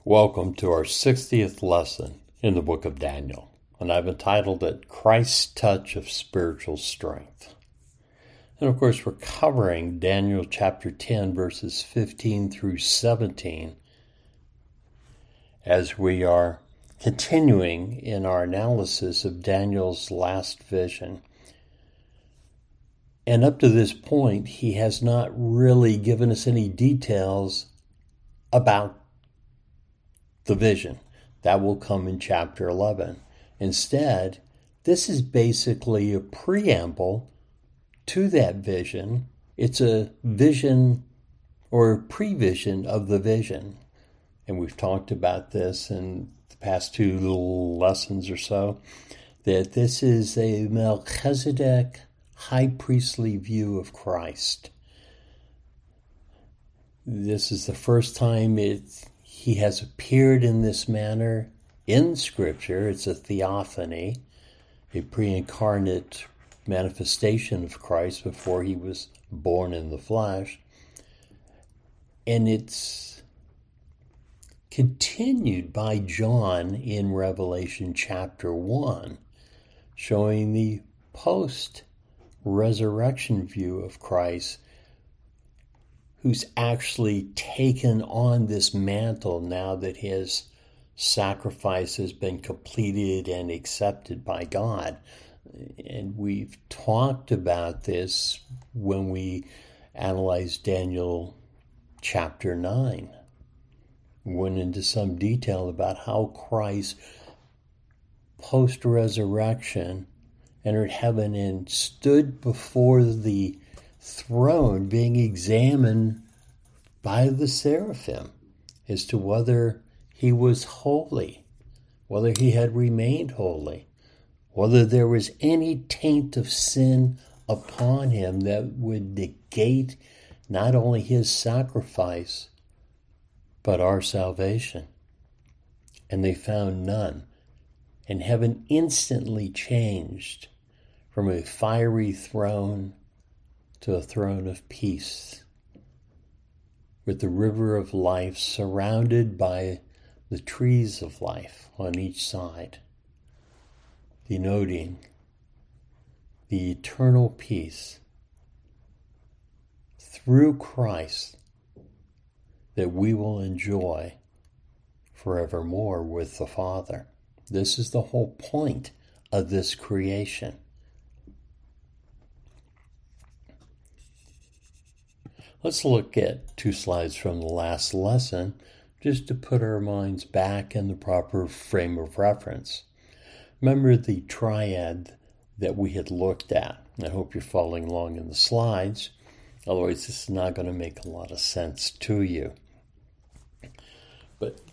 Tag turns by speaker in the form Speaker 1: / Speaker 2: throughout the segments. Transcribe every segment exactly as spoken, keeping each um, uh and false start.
Speaker 1: Welcome to our sixtieth lesson in the book of Daniel, and I've entitled it Christ's Touch of Spiritual Strength. And of course, we're covering Daniel chapter ten, verses fifteen through seventeen, as we are continuing in our analysis of Daniel's last vision. And up to this point, he has not really given us any details about the vision. That will come in chapter eleven. Instead, this is basically a preamble to that vision. It's a vision or a prevision of the vision. And we've talked about this in the past two little lessons or so, that this is a Melchizedek high priestly view of Christ. This is the first time it's He has appeared in this manner in Scripture. It's a theophany, a pre-incarnate manifestation of Christ before he was born in the flesh. And it's continued by John in Revelation chapter one, showing the post-resurrection view of Christ, who's actually taken on this mantle now that his sacrifice has been completed and accepted by God. And we've talked about this when we analyzed Daniel chapter nine. We went into some detail about how Christ, post-resurrection, entered heaven and stood before the throne being examined by the seraphim as to whether he was holy, whether he had remained holy, whether there was any taint of sin upon him that would negate not only his sacrifice, but our salvation. And they found none. And heaven instantly changed from a fiery throne to a throne of peace, with the river of life surrounded by the trees of life on each side, denoting the eternal peace through Christ that we will enjoy forevermore with the Father. This is the whole point of this creation. Let's look at two slides from the last lesson, just to put our minds back in the proper frame of reference. Remember the triad that we had looked at. I hope you're following along in the slides. Otherwise, this is not going to make a lot of sense to you. But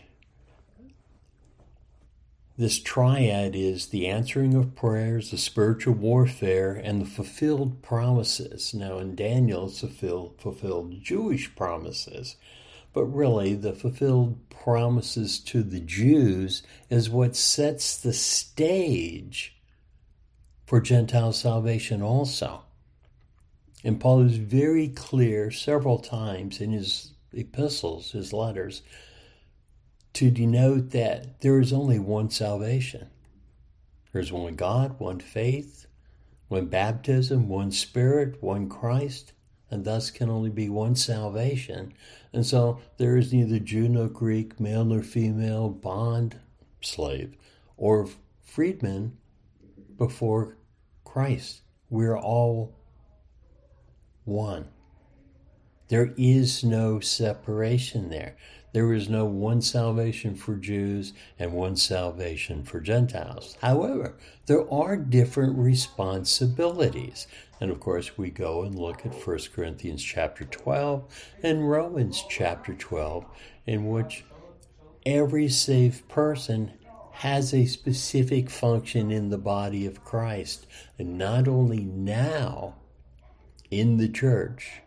Speaker 1: this triad is the answering of prayers, the spiritual warfare, and the fulfilled promises. Now, in Daniel, it's fulfilled, fulfilled Jewish promises. But really, the fulfilled promises to the Jews is what sets the stage for Gentile salvation also. And Paul is very clear several times in his epistles, his letters, to denote that there is only one salvation. There's one God, one faith, one baptism, one Spirit, one Christ, and thus can only be one salvation. And so there is neither Jew nor Greek, male nor female, bond, slave, or freedman before Christ. We're all one. There is no separation there. There is no one salvation for Jews and one salvation for Gentiles. However, there are different responsibilities. And of course, we go and look at First Corinthians chapter twelve and Romans chapter twelve, in which every saved person has a specific function in the body of Christ. And not only now in the church,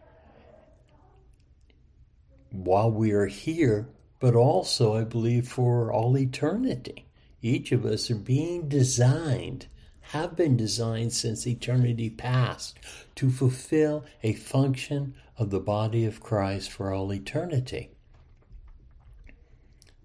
Speaker 1: while we are here, but also, I believe, for all eternity. Each of us are being designed, have been designed since eternity past, to fulfill a function of the body of Christ for all eternity.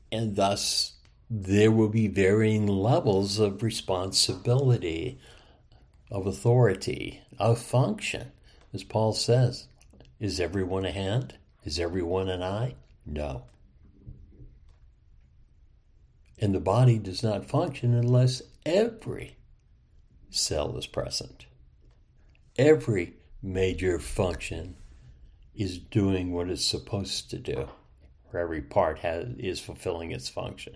Speaker 1: And thus, there will be varying levels of responsibility, of authority, of function. As Paul says, is everyone a hand? Is everyone an eye? No. And the body does not function unless every cell is present. Every major function is doing what it's supposed to do, or every part has, is fulfilling its function.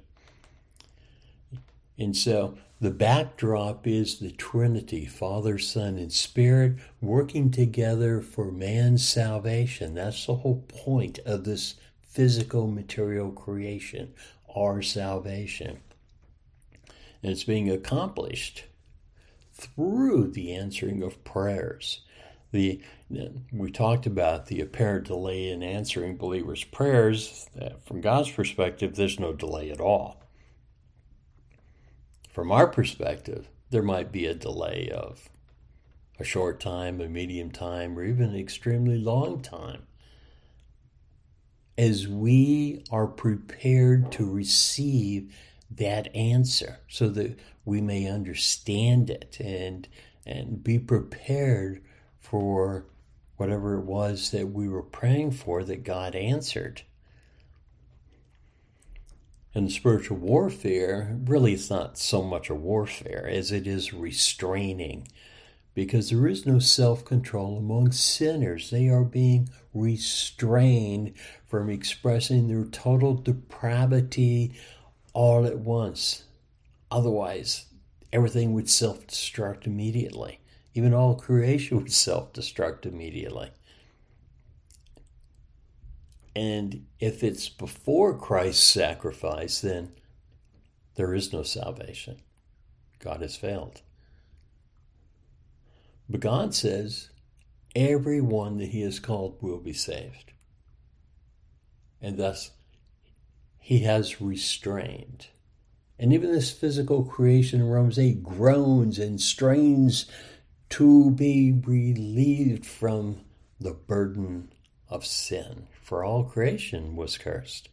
Speaker 1: And so the backdrop is the Trinity, Father, Son, and Spirit, working together for man's salvation. That's the whole point of this physical material creation, our salvation. And it's being accomplished through the answering of prayers. The, we talked about the apparent delay in answering believers' prayers. From God's perspective, there's no delay at all. From our perspective, there might be a delay of a short time, a medium time, or even an extremely long time, as we are prepared to receive that answer so that we may understand it and, and be prepared for whatever it was that we were praying for that God answered. And spiritual warfare, really it's not so much a warfare as it is restraining, because there is no self-control among sinners. They are being restrained from expressing their total depravity all at once. Otherwise, everything would self-destruct immediately. Even all creation would self-destruct immediately. And if it's before Christ's sacrifice, then there is no salvation. God has failed. But God says everyone that he has called will be saved. And thus, he has restrained. And even this physical creation in Romans eight groans and strains to be relieved from the burden of sin. For all creation was cursed.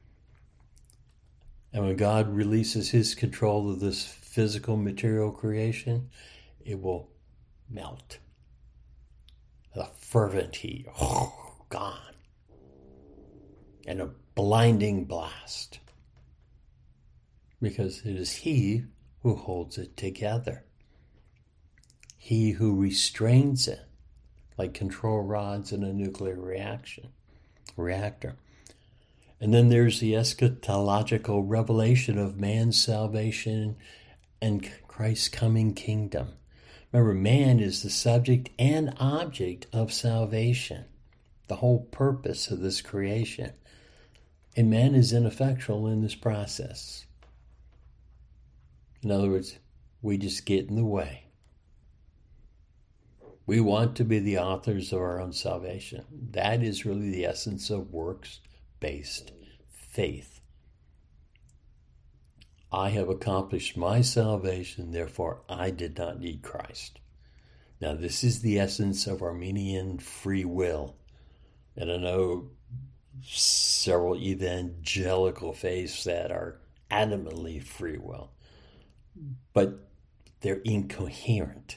Speaker 1: And when God releases his control of this physical material creation, it will melt. The fervent heat, oh, gone. And a blinding blast. Because it is he who holds it together. He who restrains it, like control rods in a nuclear reaction. reactor. And then there's the eschatological revelation of man's salvation and Christ's coming kingdom. Remember, man is the subject and object of salvation, the whole purpose of this creation. And man is ineffectual in this process. In other words, we just get in the way. We want to be the authors of our own salvation. That is really the essence of works-based faith. I have accomplished my salvation, therefore I did not need Christ. Now, this is the essence of Arminian free will. And I know several evangelical faiths that are adamantly free will, but they're incoherent.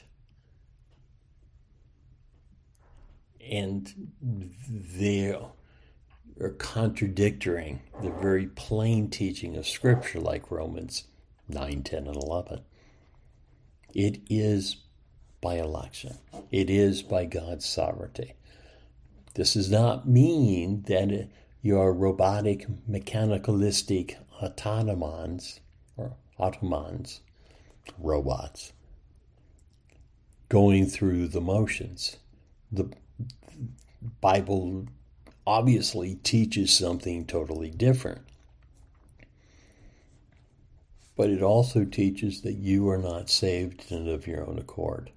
Speaker 1: And they are contradicting the very plain teaching of Scripture, like Romans nine, ten, and eleven. It is by election. It is by God's sovereignty. This does not mean that you are robotic, mechanicalistic automatons, or automons, robots, going through the motions. The Bible obviously teaches something totally different. But it also teaches that you are not saved and of your own accord.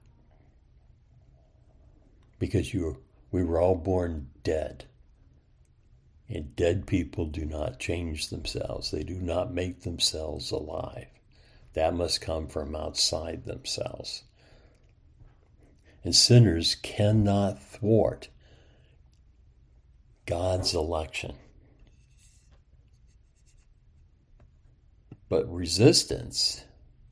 Speaker 1: Because you, we were all born dead. And dead people do not change themselves. They do not make themselves alive. That must come from outside themselves. And sinners cannot thwart God's election. But resistance,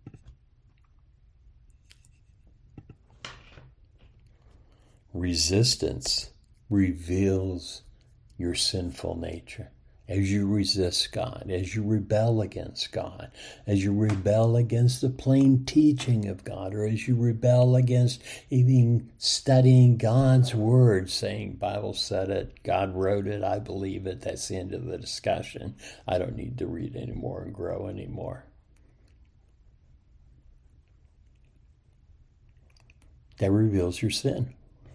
Speaker 1: resistance reveals your sinful nature. As you resist God, as you rebel against God, as you rebel against the plain teaching of God, or as you rebel against even studying God's word, saying, Bible said it, God wrote it, I believe it, that's the end of the discussion. I don't need to read anymore and grow anymore. That reveals your sin.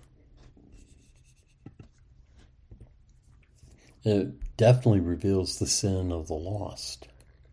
Speaker 1: It definitely reveals the sin of the lost.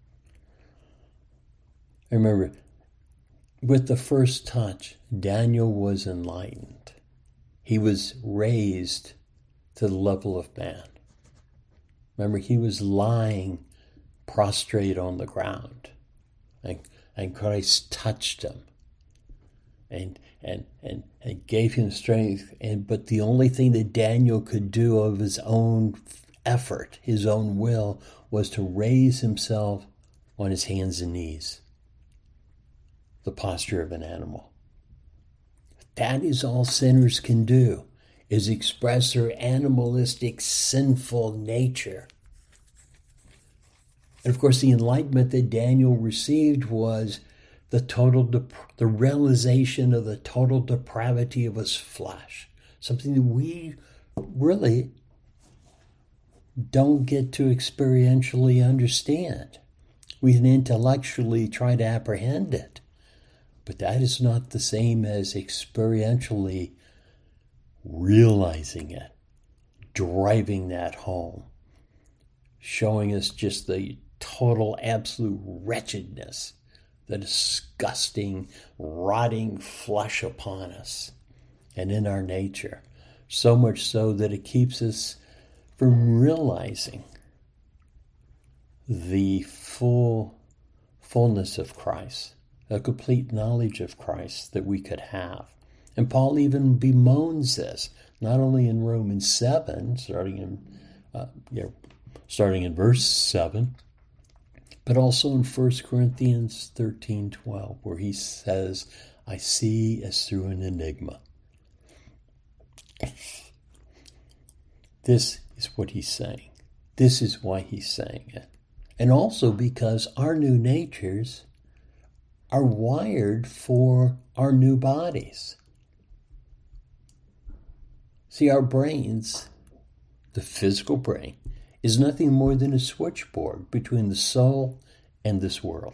Speaker 1: I remember, with the first touch, Daniel was enlightened. He was raised to the level of man. Remember, he was lying prostrate on the ground, and, and Christ touched him and, and, and, and gave him strength. And but the only thing that Daniel could do of his own effort, his own will, was to raise himself on his hands and knees, the posture of an animal. That is all sinners can do, is express their animalistic, sinful nature. And of course, the enlightenment that Daniel received was the total, dep- the realization of the total depravity of his flesh, something that we really don't get to experientially understand. We can intellectually try to apprehend it, but that is not the same as experientially realizing it, driving that home, showing us just the total, absolute wretchedness, the disgusting, rotting flesh upon us and in our nature, so much so that it keeps us from realizing the full fullness of Christ, a complete knowledge of Christ that we could have. And Paul even bemoans this, not only in Romans seven, starting in uh, you know, starting in verse seven, but also in First Corinthians thirteen twelve, where he says, I see as through an enigma. This is what he's saying. This is why he's saying it. And also because our new natures are wired for our new bodies. See, our brains, the physical brain, is nothing more than a switchboard between the soul and this world.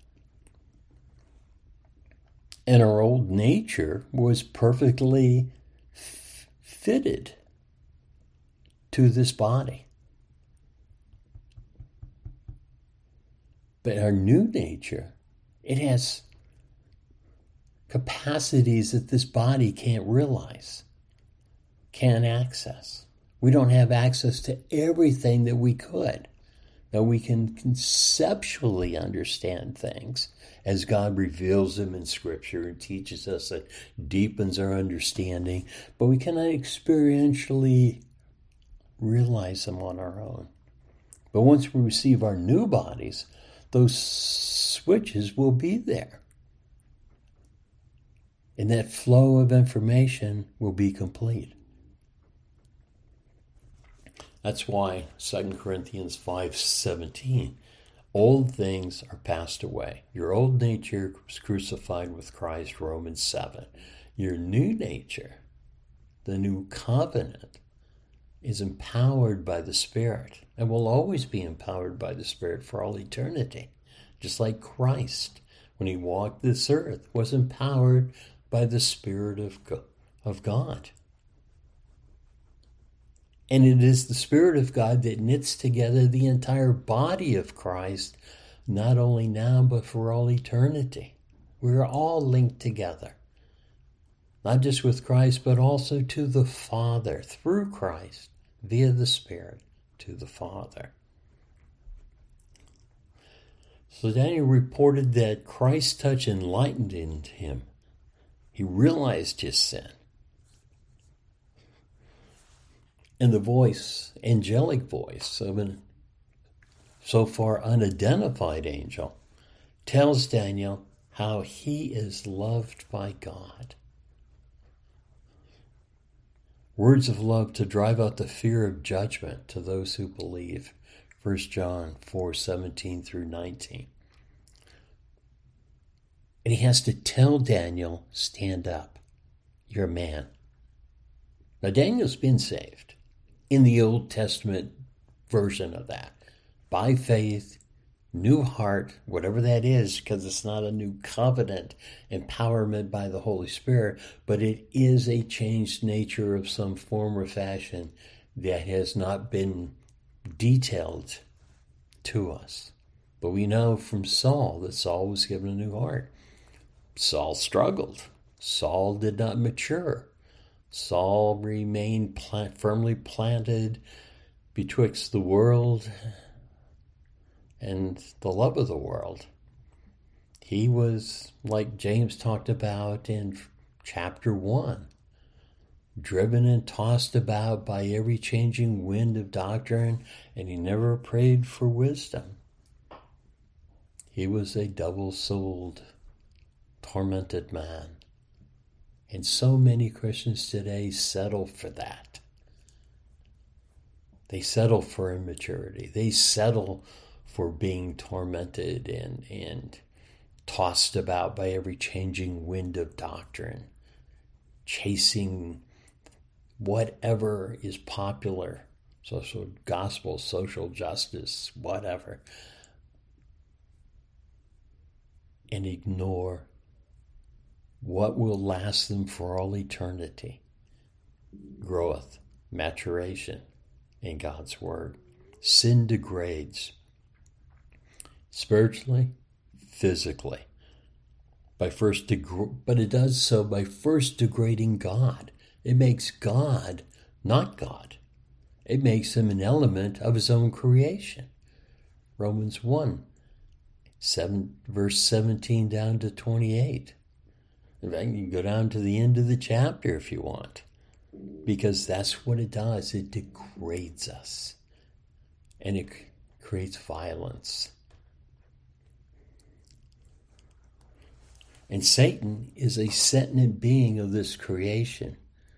Speaker 1: And our old nature was perfectly f- fitted to this body. But our new nature, it has capacities that this body can't realize, can't access. We don't have access to everything that we could. Now, we can conceptually understand things as God reveals them in Scripture and teaches us, and deepens our understanding, but we cannot experientially realize them on our own. But once we receive our new bodies, those switches will be there. And that flow of information will be complete. That's why Second Corinthians five seventeen, old things are passed away. Your old nature was crucified with Christ, Romans seven. Your new nature, the new covenant, is empowered by the Spirit and will always be empowered by the Spirit for all eternity. Just like Christ, when he walked this earth, was empowered by the Spirit of God. And it is the Spirit of God that knits together the entire body of Christ, not only now, but for all eternity. We're all linked together, not just with Christ, but also to the Father, through Christ, via the Spirit, to the Father. So Daniel reported that Christ's touch enlightened him. He realized his sin. And the voice, angelic voice of an so far unidentified angel, tells Daniel how he is loved by God. Words of love to drive out the fear of judgment to those who believe. First John four seventeen through nineteen. And he has to tell Daniel, stand up. You're a man. Now, Daniel's been saved in the Old Testament version of that. By faith, new heart, whatever that is, because it's not a new covenant empowerment by the Holy Spirit, but it is a changed nature of some form or fashion that has not been detailed to us. But we know from Saul that Saul was given a new heart. Saul struggled. Saul did not mature. Saul remained plant, firmly planted betwixt the world and the love of the world. He was, like James talked about in chapter one, driven and tossed about by every changing wind of doctrine, and he never prayed for wisdom. He was a double-souled, tormented man. And so many Christians today settle for that. They settle for immaturity. They settle for being tormented and, and tossed about by every changing wind of doctrine, chasing whatever is popular, social gospel, social justice, whatever, and ignore what will last them for all eternity. Growth, maturation in God's Word. Sin degrades spiritually, physically, by first deg- but it does so by first degrading God. It makes God not God. It makes him an element of his own creation. Romans one, seven, verse seventeen down to twenty-eight. In fact, you can go down to the end of the chapter if you want, because that's what it does. It degrades us, and it creates violence. And Satan is a sentient being of this creation.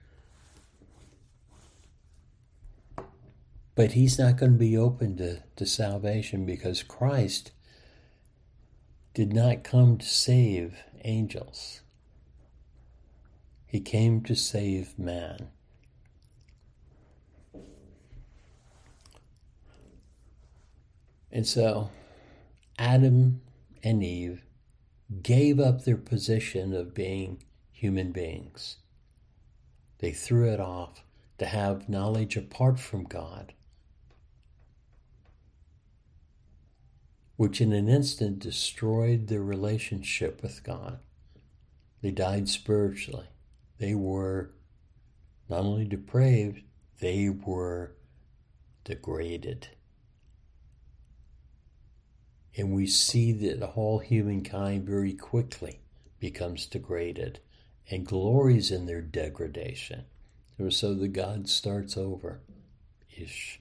Speaker 1: But he's not going to be open to, to salvation, because Christ did not come to save angels. He came to save man. And so Adam and Eve gave up their position of being human beings. They threw it off to have knowledge apart from God, which in an instant destroyed their relationship with God. They died spiritually. They were not only depraved, they were degraded. And we see that all humankind very quickly becomes degraded and glories in their degradation. So the God starts over. Ish.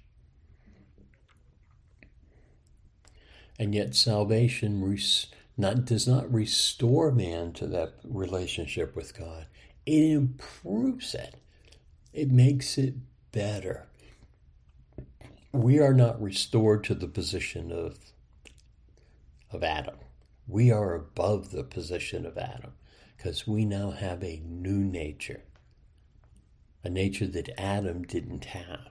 Speaker 1: And yet salvation res- not, does not restore man to that relationship with God. It improves it. It makes it better. We are not restored to the position of, of Adam. We are above the position of Adam, because we now have a new nature, a nature that Adam didn't have.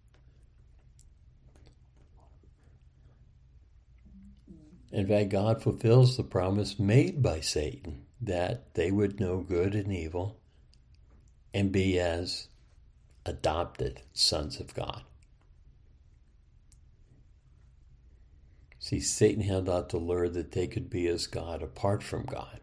Speaker 1: In fact, God fulfills the promise made by Satan that they would know good and evil and be as adopted sons of God. See, Satan held out the lure that they could be as God apart from God,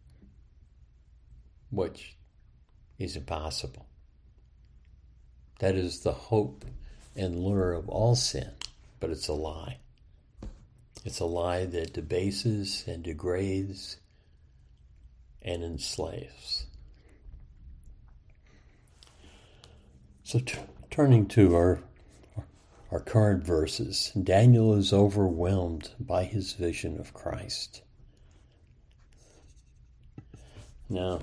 Speaker 1: which is impossible. That is the hope and lure of all sin, but it's a lie. It's a lie that debases and degrades and enslaves. So t- turning to our our current verses, Daniel is overwhelmed by his vision of Christ. Now,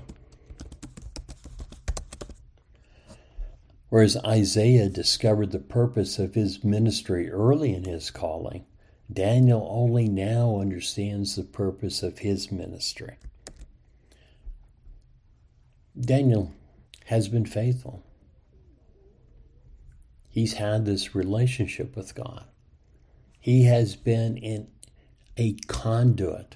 Speaker 1: whereas Isaiah discovered the purpose of his ministry early in his calling, Daniel only now understands the purpose of his ministry. Daniel has been faithful. He's had this relationship with God. He has been in a conduit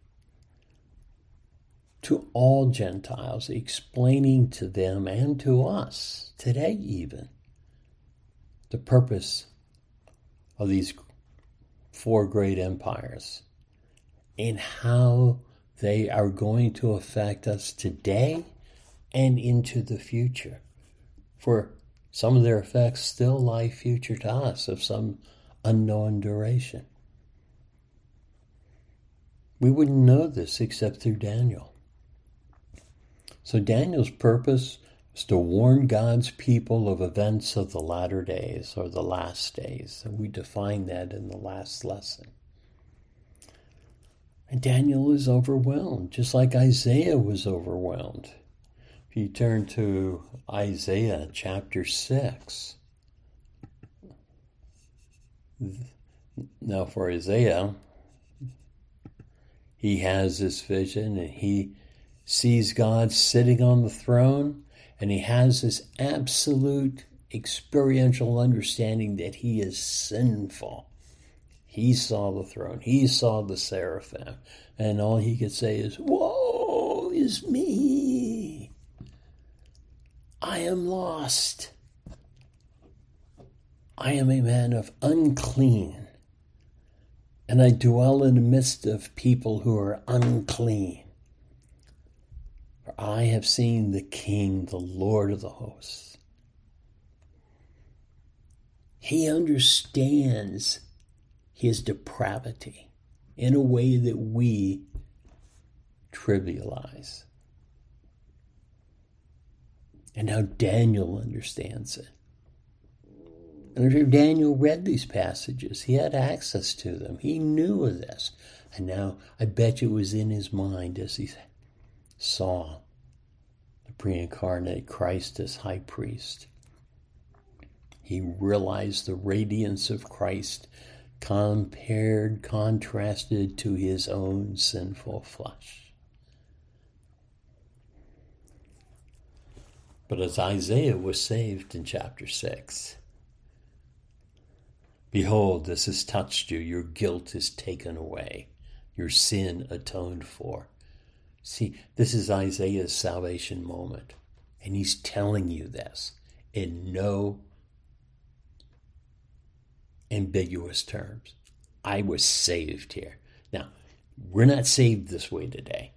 Speaker 1: to all Gentiles, explaining to them and to us today even the purpose of these four great empires and how they are going to affect us today and into the future. For some of their effects still lie future to us of some unknown duration. We wouldn't know this except through Daniel. So Daniel's purpose was to warn God's people of events of the latter days or the last days. And we defined that in the last lesson. And Daniel is overwhelmed, just like Isaiah was overwhelmed. If you turn to Isaiah chapter six. Now for Isaiah, he has this vision and he sees God sitting on the throne, and he has this absolute experiential understanding that he is sinful. He saw the throne, he saw the seraphim, and all he could say is, "Woe is me! I am lost. I am a man of unclean, and I dwell in the midst of people who are unclean. For I have seen the King, the Lord of the hosts." He understands his depravity in a way that we trivialize. And now Daniel understands it. And after Daniel read these passages, he had access to them. He knew of this. And now I bet you it was in his mind as he saw the pre-incarnate Christ as high priest. He realized the radiance of Christ compared, contrasted to his own sinful flesh. But as Isaiah was saved in chapter six, "Behold, this has touched you. Your guilt is taken away. Your sin atoned for." See, this is Isaiah's salvation moment. And he's telling you this in no ambiguous terms. I was saved here. Now, we're not saved this way today.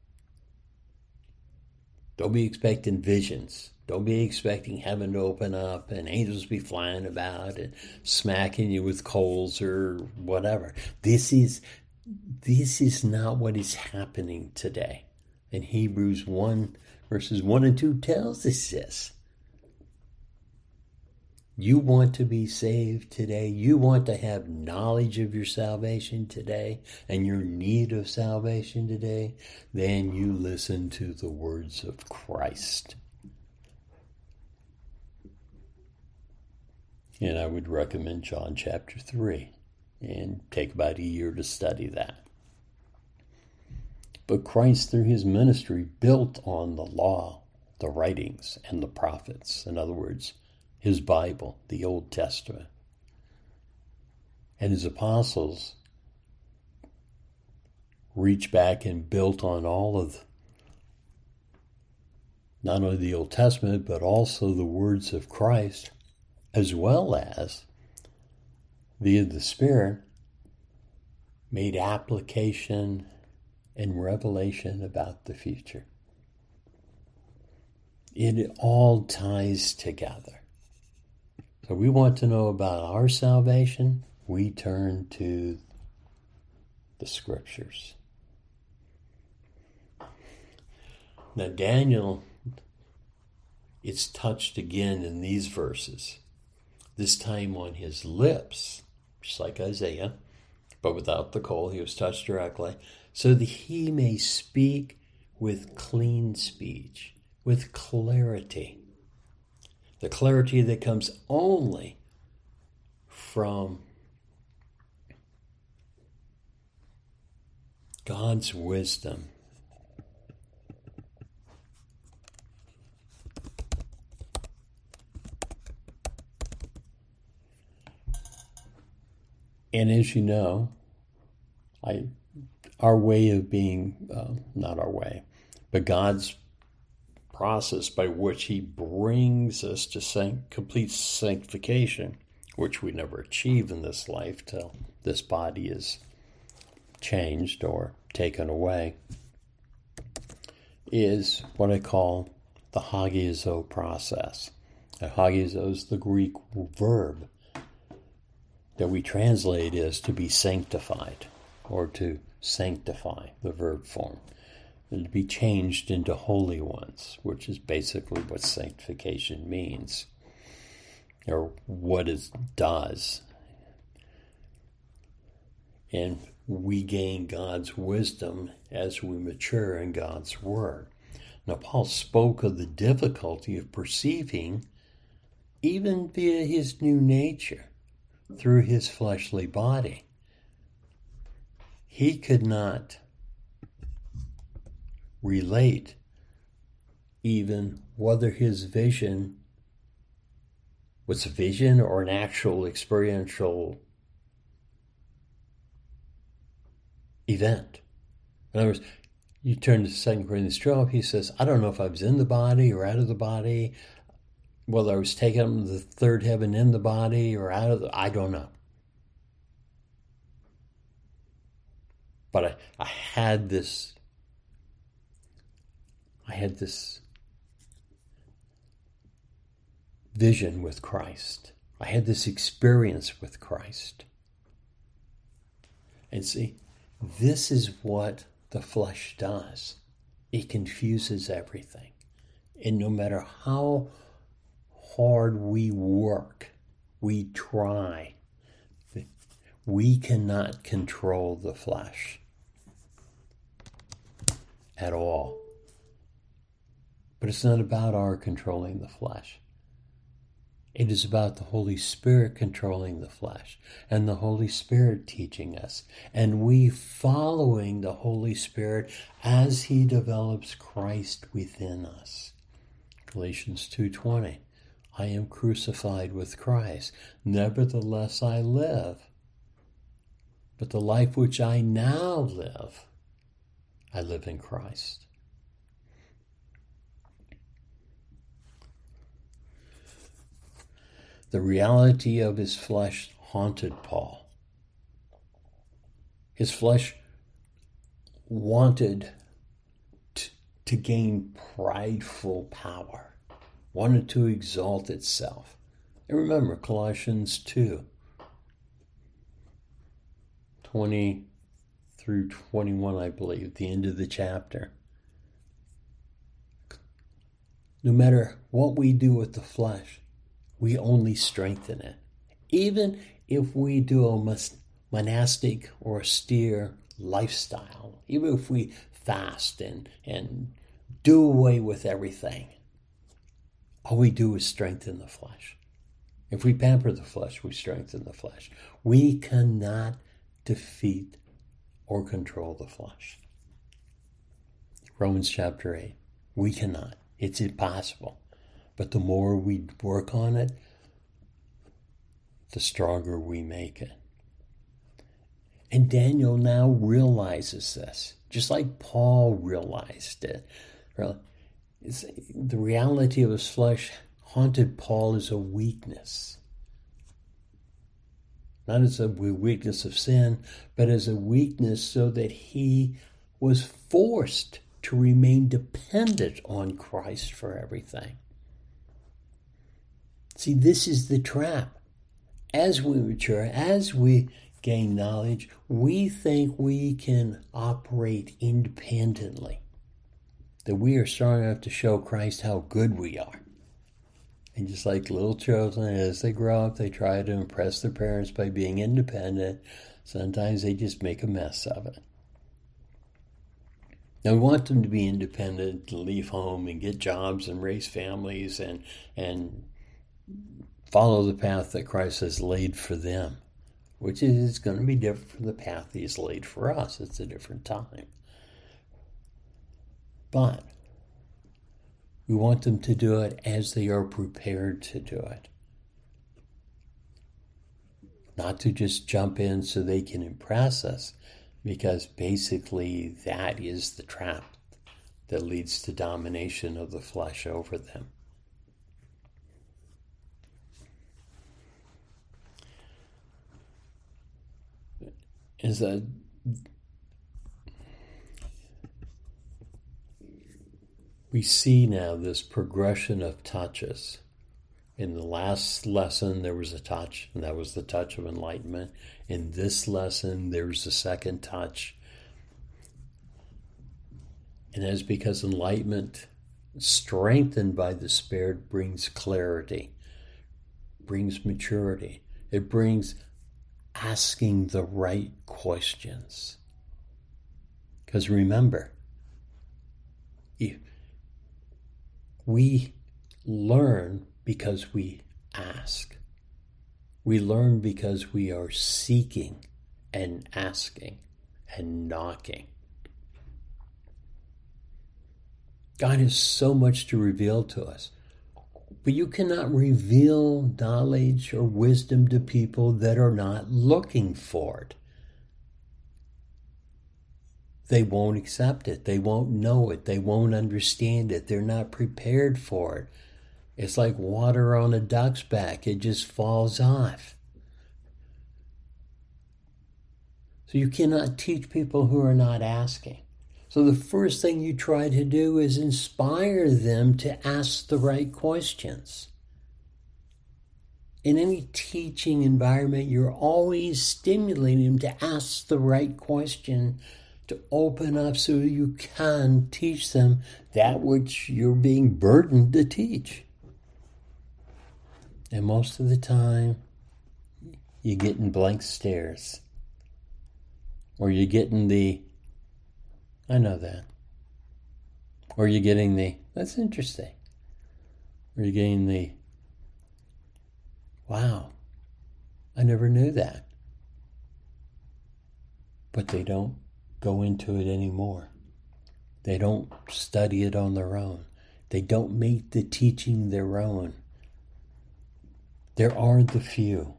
Speaker 1: Don't be expecting visions. Don't be expecting heaven to open up and angels be flying about and smacking you with coals or whatever. This is this is not what is happening today. And Hebrews one verses one and two tells us this. You want to be saved today. You want to have knowledge of your salvation today and your need of salvation today. Then you listen to the words of Christ. And I would recommend John chapter three and take about a year to study that. But Christ, through his ministry, built on the law, the writings, and the prophets. In other words, his Bible, the Old Testament. And his apostles reached back and built on all of not only the Old Testament, but also the words of Christ, as well as, via the Spirit, made application and revelation about the future. It all ties together. So we want to know about our salvation, we turn to the Scriptures. Now Daniel, it's touched again in these verses, this time on his lips, just like Isaiah, but without the coal, he was touched directly, so that he may speak with clean speech, with clarity. The clarity that comes only from God's wisdom. And as you know, I, our way of being, uh, not our way, but God's process by which he brings us to sanct- complete sanctification, which we never achieve in this life till this body is changed or taken away, is what I call the hagiazo process. And hagiazo is the Greek verb that we translate as to be sanctified, or to sanctify, the verb form, and to be changed into holy ones, which is basically what sanctification means, or what it does. And we gain God's wisdom as we mature in God's Word. Now, Paul spoke of the difficulty of perceiving, even via his new nature, through his fleshly body. He could not relate even whether his vision was a vision or an actual experiential event. In other words, you turn to Second Corinthians twelve, he says, I don't know if I was in the body or out of the body, whether I was taken up to the third heaven in the body or out of the, I don't know. But I, I had this, I had this vision with Christ. I had this experience with Christ. And see, this is what the flesh does. It confuses everything. And no matter how hard we work, we try, we cannot control the flesh at all. But it's not about our controlling the flesh. It is about the Holy Spirit controlling the flesh and the Holy Spirit teaching us, and we following the Holy Spirit as he develops Christ within us. Galatians two twenty, I am crucified with Christ. Nevertheless I live. But the life which I now live, I live in Christ. The reality of his flesh haunted Paul. His flesh wanted t- to gain prideful power, wanted to exalt itself. And remember, Colossians two, twenty through twenty-one, I believe, at the end of the chapter. No matter what we do with the flesh, we only strengthen it. Even if we do a monastic or austere lifestyle, even if we fast and, and do away with everything, all we do is strengthen the flesh. If we pamper the flesh, we strengthen the flesh. We cannot defeat or control the flesh. Romans chapter eight. We cannot. It's impossible. But the more we work on it, the stronger we make it. And Daniel now realizes this, just like Paul realized it. It's, the reality of his flesh haunted Paul as a weakness. Not as a weakness of sin, but as a weakness so that he was forced to remain dependent on Christ for everything. See, this is the trap. As we mature, as we gain knowledge, we think we can operate independently. That we are strong enough to show Christ how good we are. And just like little children, as they grow up, they try to impress their parents by being independent. Sometimes they just make a mess of it. Now, we want them to be independent, to leave home and get jobs and raise families and and follow the path that Christ has laid for them, which is going to be different from the path He's laid for us. It's a different time. But we want them to do it as they are prepared to do it. Not to just jump in so they can impress us, because basically that is the trap that leads to domination of the flesh over them. Is that we see now this progression of touches. In the last lesson, there was a touch, and that was the touch of enlightenment. In this lesson, there's a second touch. And that is because enlightenment, strengthened by the Spirit, brings clarity, brings maturity. It brings asking the right questions. Because remember, we learn because we ask. We learn because we are seeking and asking and knocking. God has so much to reveal to us. But you cannot reveal knowledge or wisdom to people that are not looking for it. They won't accept it. They won't know it. They won't understand it. They're not prepared for it. It's like water on a duck's back. It just falls off. So you cannot teach people who are not asking. So the first thing you try to do is inspire them to ask the right questions. In any teaching environment, you're always stimulating them to ask the right question, to open up so you can teach them that which you're being burdened to teach. And most of the time, you're getting blank stares. Or you're getting the, I know that. Or you're getting the, that's interesting. Or you're getting the, wow, I never knew that. But they don't go into it anymore. They don't study it on their own. They don't make the teaching their own. There are the few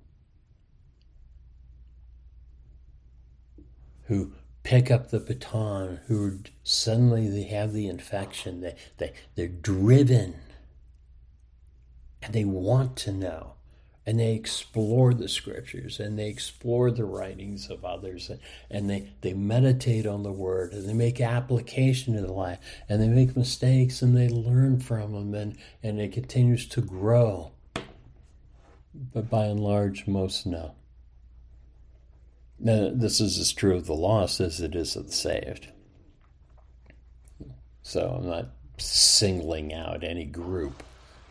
Speaker 1: who pick up the baton, who suddenly they have the infection. They, they, they're driven and they want to know. And they explore the scriptures and they explore the writings of others and, and they, they meditate on the word and they make application to the life and they make mistakes and they learn from them and, and it continues to grow. But by and large, most no. Now, this is as true of the lost as it is of the saved. So I'm not singling out any group.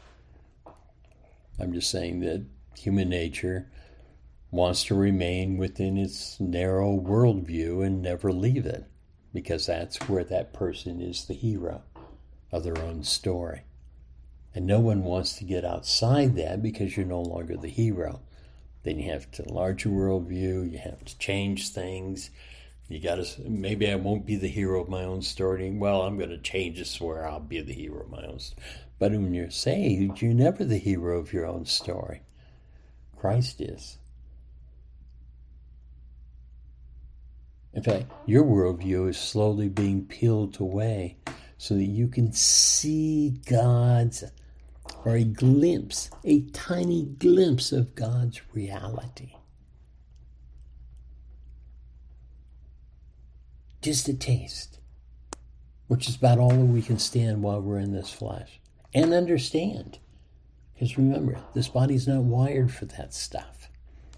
Speaker 1: I'm just saying that human nature wants to remain within its narrow worldview and never leave it, because that's where that person is the hero of their own story. And no one wants to get outside that because you're no longer the hero. Then you have to enlarge your worldview, you have to change things. You got to, maybe I won't be the hero of my own story. Well, I'm going to change this where I'll be the hero of my own story. But when you're saved, you're never the hero of your own story. Christ is. In fact, your worldview is slowly being peeled away so that you can see God's, or a glimpse, a tiny glimpse of God's reality. Just a taste, which is about all that we can stand while we're in this flesh. And understand. Because remember, this body's not wired for that stuff.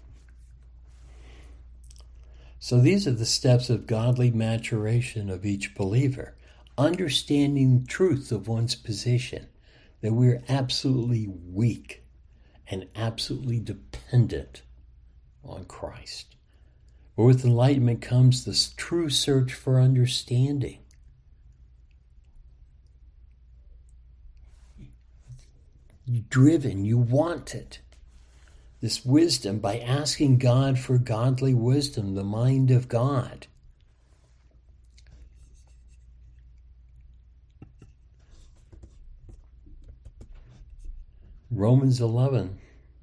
Speaker 1: So these are the steps of godly maturation of each believer. Understanding the truth of one's position. that we're absolutely weak and absolutely dependent on Christ. But with enlightenment comes this true search for understanding. You're driven, you want it. This wisdom by asking God for godly wisdom, the mind of God. Romans eleven,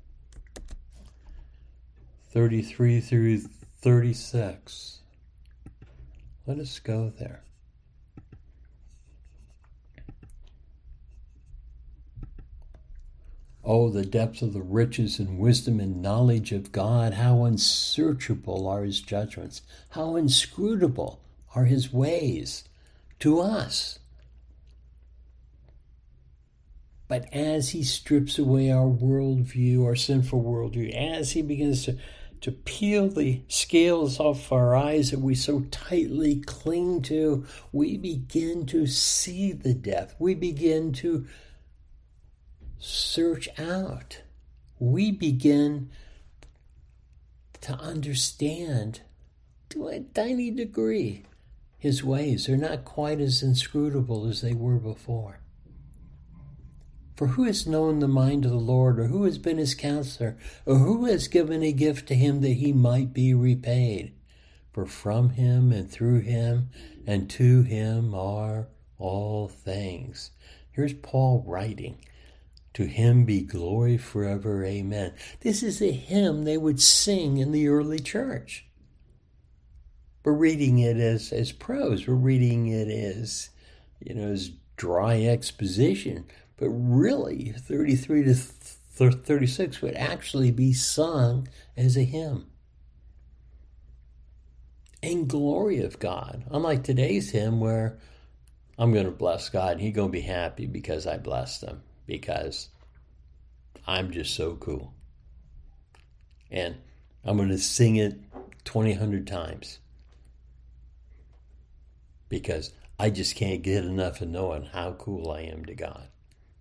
Speaker 1: thirty-three through thirty-six. Let us go there. Oh, the depth of the riches and wisdom and knowledge of God. How unsearchable are his judgments. How inscrutable are his ways to us. But as he strips away our worldview, our sinful worldview, as he begins to, to peel the scales off our eyes that we so tightly cling to, we begin to see the depth. We begin to search out. We begin to understand, to a tiny degree, his ways. They're not quite as inscrutable as they were before. For who has known the mind of the Lord, or who has been his counselor, or who has given a gift to him that he might be repaid? For from him and through him and to him are all things. Here's Paul writing. To him be glory forever, amen. This is a hymn they would sing in the early church. We're reading it as, as prose. We're reading it as, you know, as dry exposition. But really, thirty-three to thirty-six would actually be sung as a hymn. In glory of God. Unlike today's hymn where I'm going to bless God and he's going to be happy because I blessed him. Because I'm just so cool. And I'm going to sing it twenty hundred times. Because I just can't get enough of knowing how cool I am to God.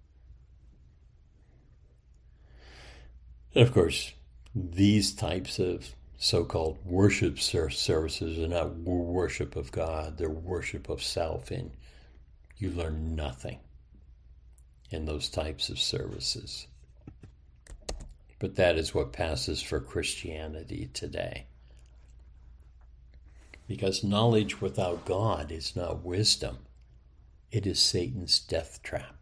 Speaker 1: And of course, these types of so-called worship services are not worship of God. They're worship of self. And you learn nothing in those types of services. But that is what passes for Christianity today. Because knowledge without God is not wisdom. It is Satan's death trap.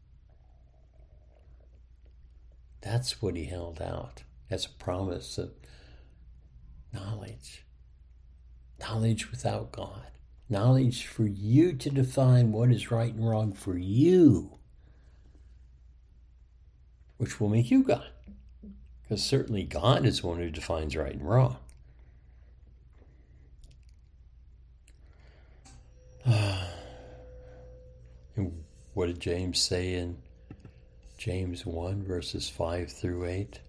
Speaker 1: That's what he held out as a promise of knowledge. Knowledge without God. Knowledge for you to define what is right and wrong for you. Which will make you God. Because certainly God is the one who defines right and wrong. And what did James say in James one, verses five through eight?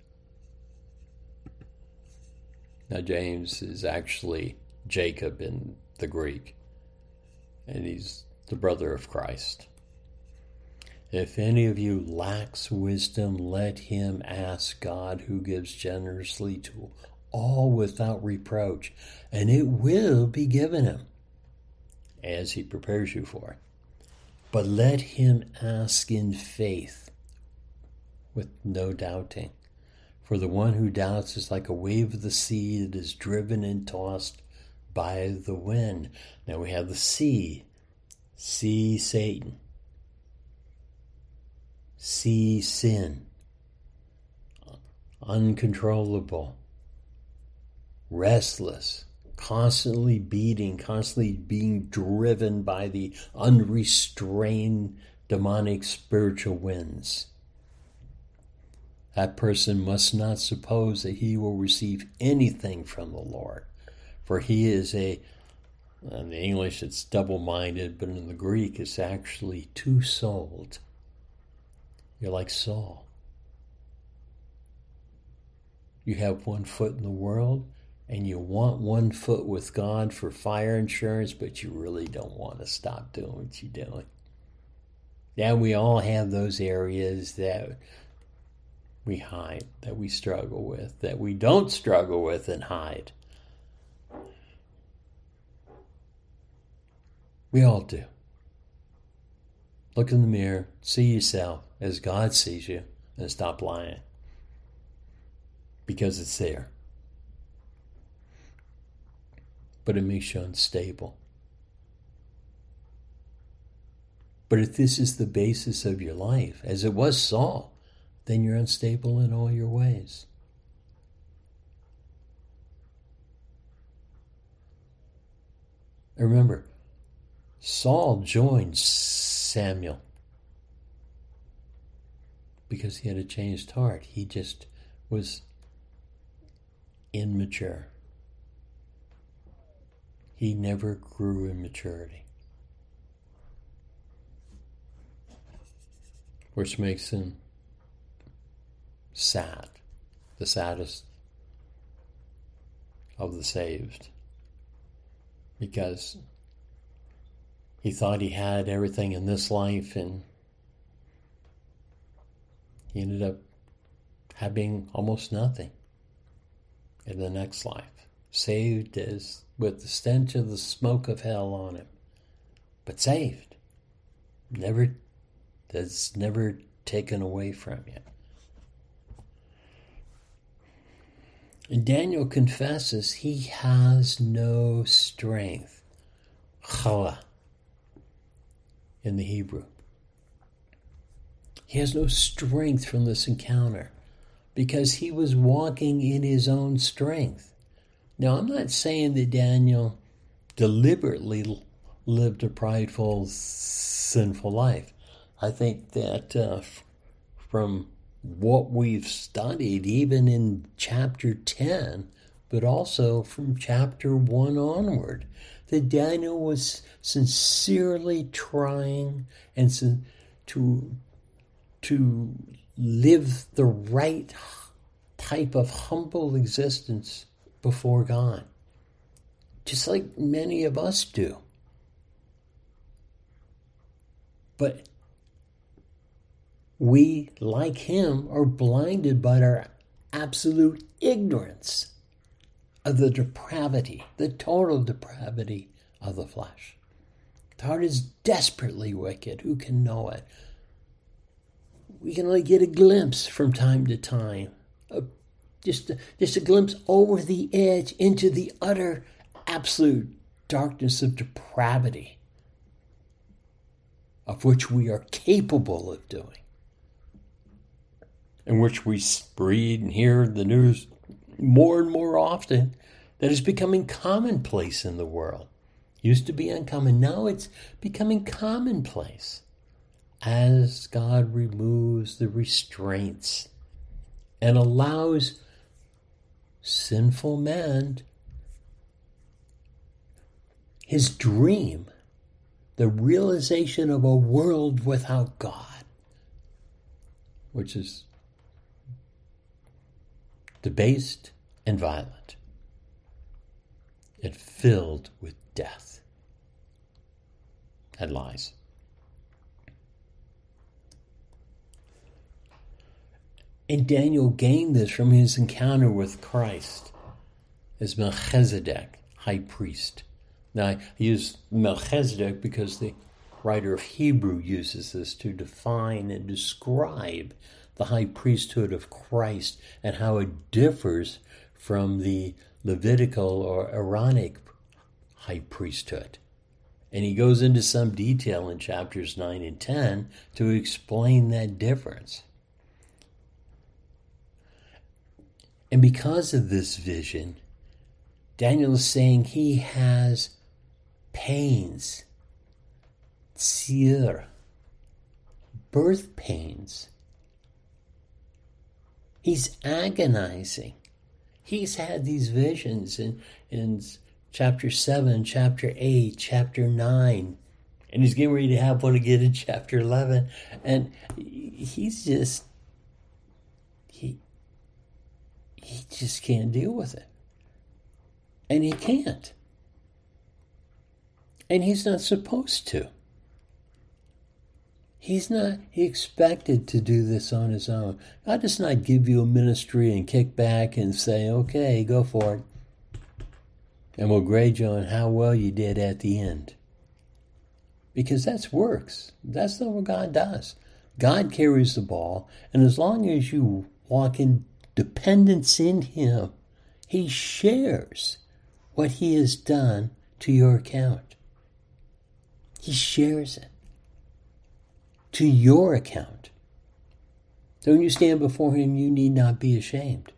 Speaker 1: Now James is actually Jacob in the Greek. And he's the brother of Christ. If any of you lacks wisdom, let him ask God, who gives generously to all without reproach, and it will be given him, as he prepares you for it. But let him ask in faith, with no doubting. For the one who doubts is like a wave of the sea that is driven and tossed by the wind. Now we have the sea. Sea Satan. See sin, uncontrollable, restless, constantly beating, constantly being driven by the unrestrained demonic spiritual winds. That person must not suppose that he will receive anything from the Lord, for he is a, in the English it's double-minded, but in the Greek it's actually two-souled. You're like Saul. You have one foot in the world, and you want one foot with God for fire insurance, but you really don't want to stop doing what you're doing. Yeah, we all have those areas that we hide, that we struggle with, that we don't struggle with and hide. We all do. Look in the mirror, see yourself as God sees you, and stop lying. Because it's there. But it makes you unstable. But if this is the basis of your life, as it was Saul, then you're unstable in all your ways. And remember, Saul joined Samuel because he had a changed heart. He just was immature. He never grew in maturity. Which makes him sad, the saddest of the saved, because he thought he had everything in this life, and he ended up having almost nothing in the next life. Saved as with the stench of the smoke of hell on him, but saved, never. That's never taken away from you. And Daniel confesses he has no strength. Chala in the Hebrew. He has no strength from this encounter because he was walking in his own strength. Now, I'm not saying that Daniel deliberately lived a prideful, sinful life. I think that uh, from what we've studied, even in chapter ten, but also from chapter one onward, that Daniel was sincerely trying and sin- to, to live the right type of humble existence before God, just like many of us do. But we, like him, are blinded by our absolute ignorance of the depravity, the total depravity of the flesh. The heart is desperately wicked. Who can know it? We can only get a glimpse from time to time, a, just, a, just a glimpse over the edge into the utter, absolute darkness of depravity of which we are capable of doing. In which we read and hear the news more and more often, that is becoming commonplace in the world. Used to be uncommon, now it's becoming commonplace as God removes the restraints and allows sinful man his dream, the realization of a world without God, which is debased and violent, and filled with death and lies. And Daniel gained this from his encounter with Christ as Melchizedek, high priest. Now, I use Melchizedek because the writer of Hebrew uses this to define and describe the high priesthood of Christ and how it differs from the Levitical or Aaronic high priesthood. And he goes into some detail in chapters nine and ten to explain that difference. And because of this vision, Daniel is saying he has pains, tzir, birth pains. He's agonizing. He's had these visions in, in chapter seven, chapter eight, chapter nine, and he's getting ready to have one again in chapter eleven. And he's just, he, he just can't deal with it. And he can't. And he's not supposed to. He's not he expected to do this on his own. God does not give you a ministry and kick back and say, okay, go for it. And we'll grade you on how well you did at the end. Because that's works. That's not what God does. God carries the ball, and as long as you walk in dependence in Him, He shares what He has done to your account. He shares it to your account. So when you stand before Him, you need not be ashamed.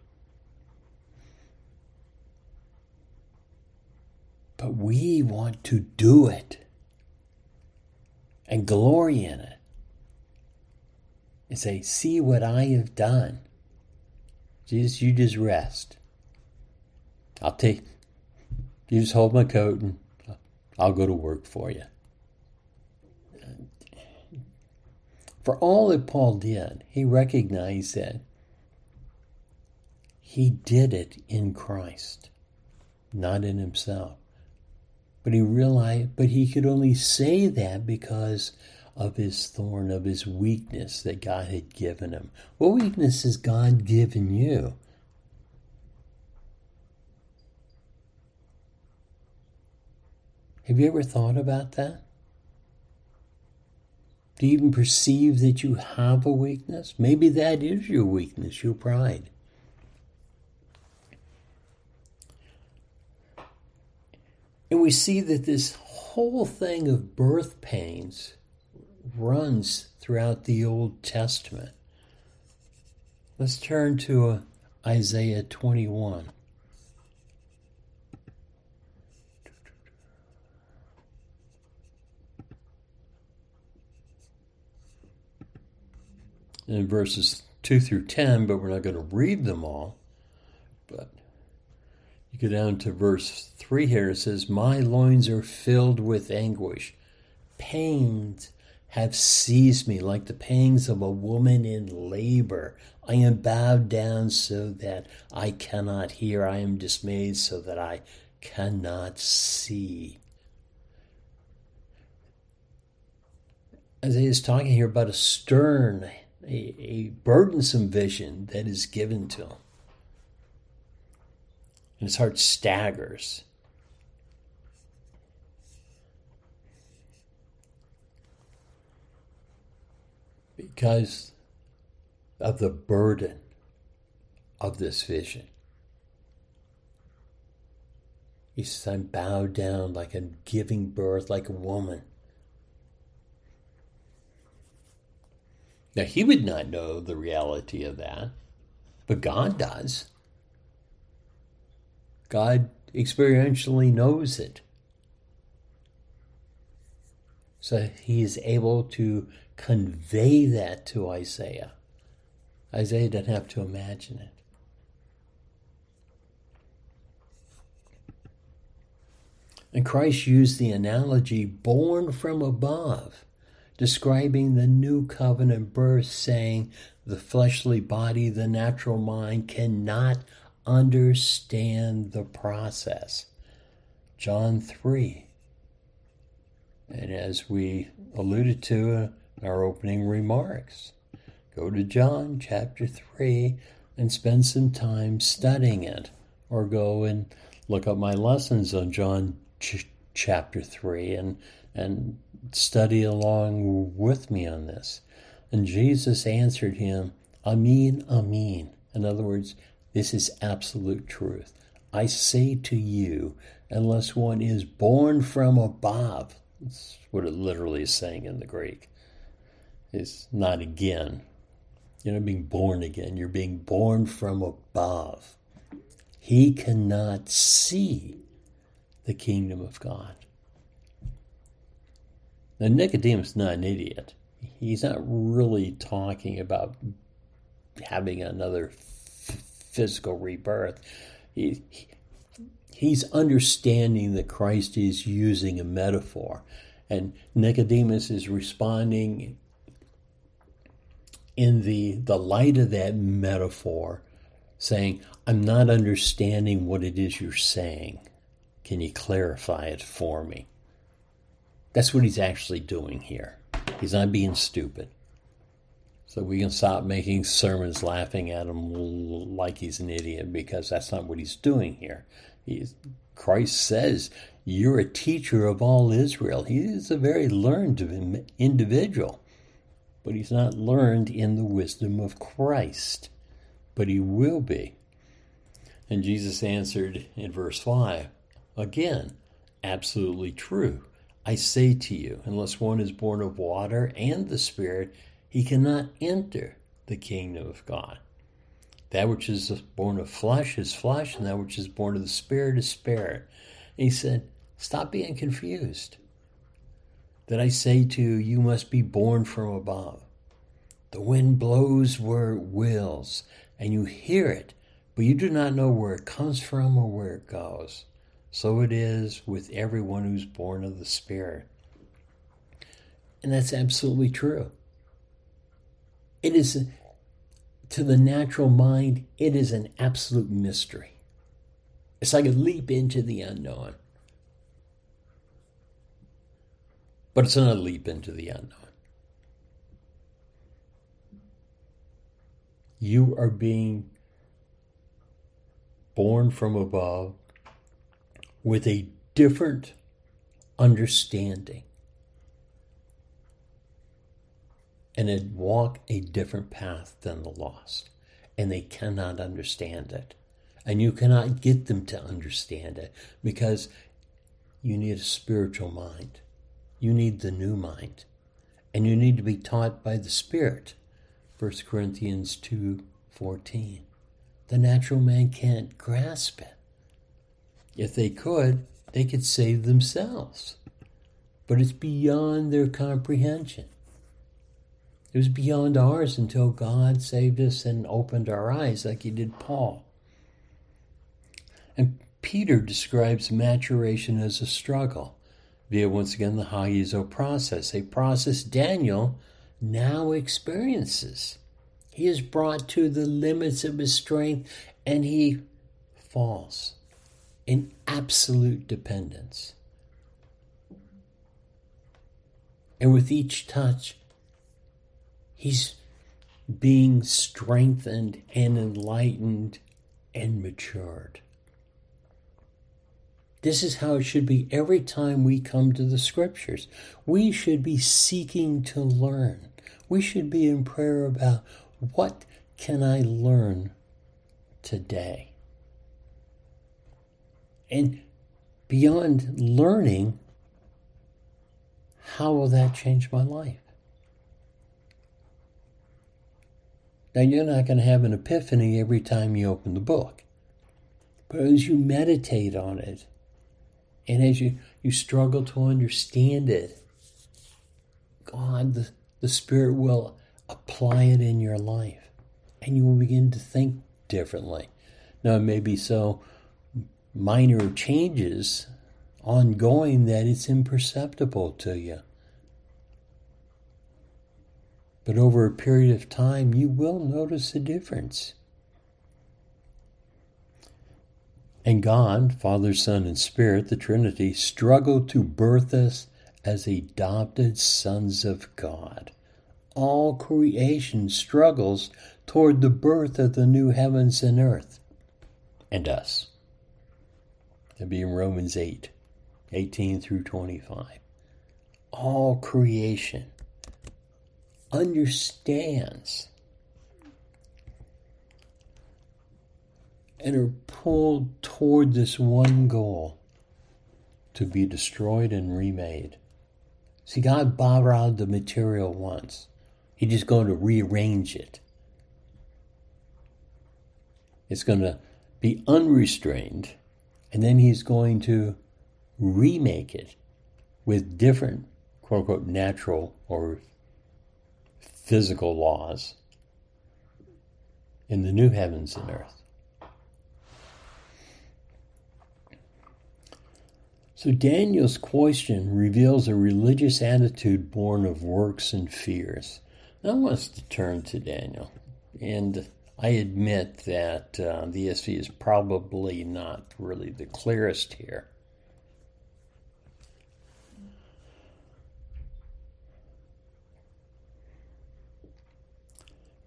Speaker 1: But we want to do it and glory in it and say, see what I have done. Jesus, you just rest. I'll take, you just hold my coat and I'll go to work for you. For all that Paul did, he recognized that he did it in Christ, not in himself. But he realized, but he could only say that because of his thorn, of his weakness that God had given him. What weakness has God given you? Have you ever thought about that? Do you even perceive that you have a weakness? Maybe that is your weakness, your pride. And we see that this whole thing of birth pains runs throughout the Old Testament. Let's turn to uh, Isaiah twenty-one. In verses two through ten, but we're not going to read them all. But you go down to verse three here, it says, my loins are filled with anguish. Pains have seized me like the pangs of a woman in labor. I am bowed down so that I cannot hear. I am dismayed so that I cannot see. Isaiah is talking here about a stern, a, a burdensome vision that is given to him. And his heart staggers. Because of the burden of this vision. He says, I'm bowed down like I'm giving birth, like a woman. Now, he would not know the reality of that, but God does. God experientially knows it. So he is able to convey that to Isaiah. Isaiah doesn't have to imagine it. And Christ used the analogy born from above, describing the new covenant birth, saying the fleshly body, the natural mind cannot understand the process. John three. And as we alluded to in our opening remarks, go to John chapter three and spend some time studying it. Or go and look up my lessons on John ch- chapter three and, and study along with me on this. And Jesus answered him, Amen, Amen. In other words, this is absolute truth. I say to you, unless one is born from above, that's what it literally is saying in the Greek. It's not again. You're not being born again. You're being born from above. He cannot see the kingdom of God. Now, Nicodemus is not an idiot. He's not really talking about having another f- physical rebirth. He, he, he's understanding that Christ is using a metaphor. And Nicodemus is responding in the, the light of that metaphor, saying, I'm not understanding what it is you're saying. Can you clarify it for me? That's what he's actually doing here. He's not being stupid. So we can stop making sermons laughing at him like he's an idiot, because that's not what he's doing here. He's, Christ says, you're a teacher of all Israel. He is a very learned individual, but he's not learned in the wisdom of Christ, but he will be. And Jesus answered in verse five, again, absolutely true. I say to you, unless one is born of water and the Spirit, he cannot enter the kingdom of God. That which is born of flesh is flesh, and that which is born of the Spirit is spirit. And he said, stop being confused. That I say to you, you must be born from above. The wind blows where it wills, and you hear it, but you do not know where it comes from or where it goes. So it is with everyone who's born of the Spirit. And that's absolutely true. It is, to the natural mind, it is an absolute mystery. It's like a leap into the unknown. But it's not a leap into the unknown. You are being born from above with a different understanding, and it walk a different path than the lost, and they cannot understand it, and you cannot get them to understand it, because you need a spiritual mind. You need the new mind, and you need to be taught by the Spirit. First Corinthians two fourteen. The natural man can't grasp it. If they could, they could save themselves. But it's beyond their comprehension. It was beyond ours until God saved us and opened our eyes like he did Paul. And Peter describes maturation as a struggle via, once again, the hagizo process, a process Daniel now experiences. He is brought to the limits of his strength, and he falls in absolute dependence. And with each touch, he's being strengthened and enlightened and matured. This is how it should be every time we come to the Scriptures. We should be seeking to learn. We should be in prayer about, what can I learn today? And beyond learning, how will that change my life? Now, you're not going to have an epiphany every time you open the book. But as you meditate on it, and as you, you struggle to understand it, God, the, the Spirit will apply it in your life, and you will begin to think differently. Now, it may be so minor changes ongoing that it's imperceptible to you. But over a period of time, you will notice a difference. And God, Father, Son, and Spirit, the Trinity, struggle to birth us as adopted sons of God. All creation struggles toward the birth of the new heavens and earth, and us. That'd be in Romans eight, eighteen through twenty-five. All creation understands and are pulled toward this one goal, to be destroyed and remade. See, God borrowed the material once. He's just going to rearrange it. It's going to be unrestrained, and then he's going to remake it with different, quote-unquote, natural or physical laws in the new heavens and earth. So Daniel's question reveals a religious attitude born of works and fears. Now I want us to turn to Daniel, and I admit that uh, the E S V is probably not really the clearest here.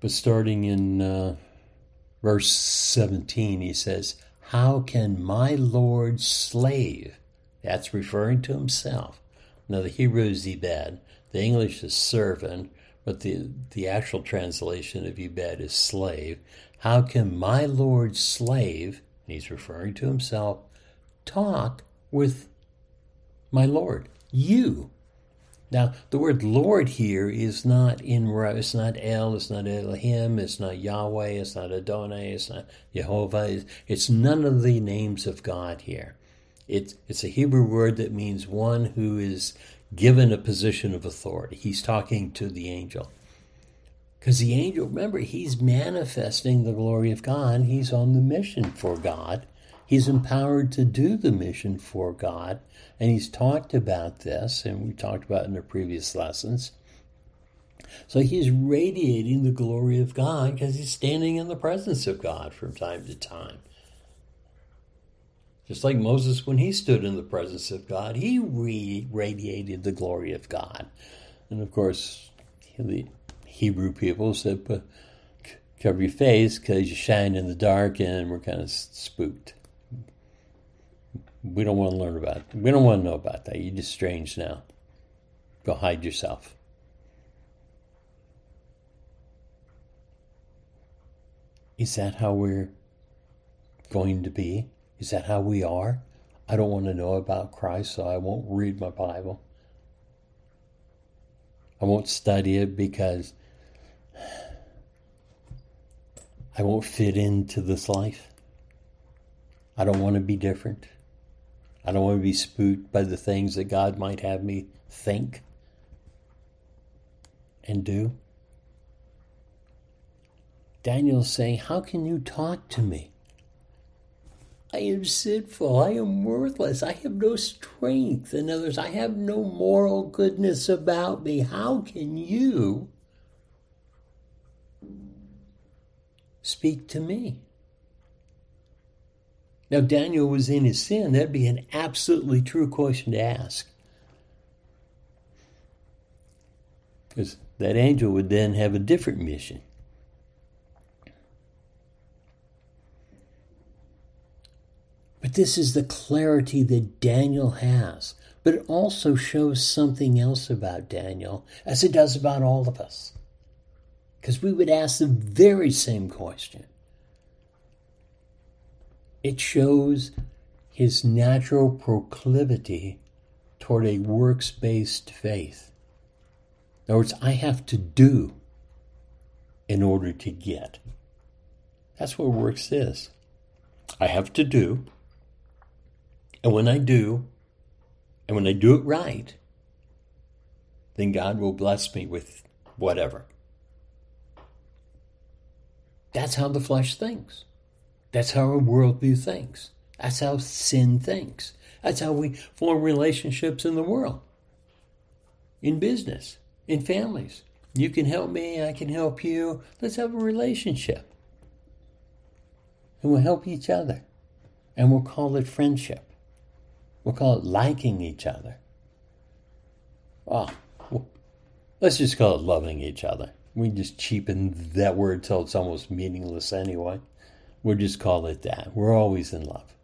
Speaker 1: But starting in uh, verse seventeen, he says, how can my Lord's slave, that's referring to himself. Now the Hebrew is Ibed, the English is servant, but the, the actual translation of Ibed is slave. How can my Lord's slave, and he's referring to himself, talk with my Lord, you? Now, the word Lord here is not in, it's not El, it's not Elohim, it's not Yahweh, it's not Adonai, it's not Jehovah. It's, it's none of the names of God here. It's, it's a Hebrew word that means one who is given a position of authority. He's talking to the angel. Because the angel, remember, he's manifesting the glory of God. He's on the mission for God. He's empowered to do the mission for God. And he's talked about this, and we talked about it in the previous lessons. So he's radiating the glory of God because he's standing in the presence of God from time to time. Just like Moses, when he stood in the presence of God, he re- radiated the glory of God. And of course, the Hebrew people said, cover your face because you shine in the dark, and we're kind of spooked. We don't want to learn about it. We don't want to know about that. You're just strange now. Go hide yourself. Is that how we're going to be? Is that how we are? I don't want to know about Christ, so I won't read my Bible. I won't study it because I won't fit into this life. I don't want to be different. I don't want to be spooked by the things that God might have me think and do. Daniel's saying, how can you talk to me? I am sinful. I am worthless. I have no strength. In other words, I have no moral goodness about me. How can you speak to me? Now, Daniel was in his sin. That'd be an absolutely true question to ask. Because that angel would then have a different mission. But this is the clarity that Daniel has. But it also shows something else about Daniel, as it does about all of us. Because we would ask the very same question. It shows his natural proclivity toward a works-based faith. In other words, I have to do in order to get. That's what works is. I have to do. And when I do, and when I do it right, then God will bless me with whatever. That's how the flesh thinks. That's how our worldview thinks. That's how sin thinks. That's how we form relationships in the world, in business, in families. You can help me, I can help you. Let's have a relationship. And we'll help each other. And we'll call it friendship. We'll call it liking each other. Oh, well, let's just call it loving each other. We just cheapen that word till it's almost meaningless anyway. We'll just call it that. We're always in love.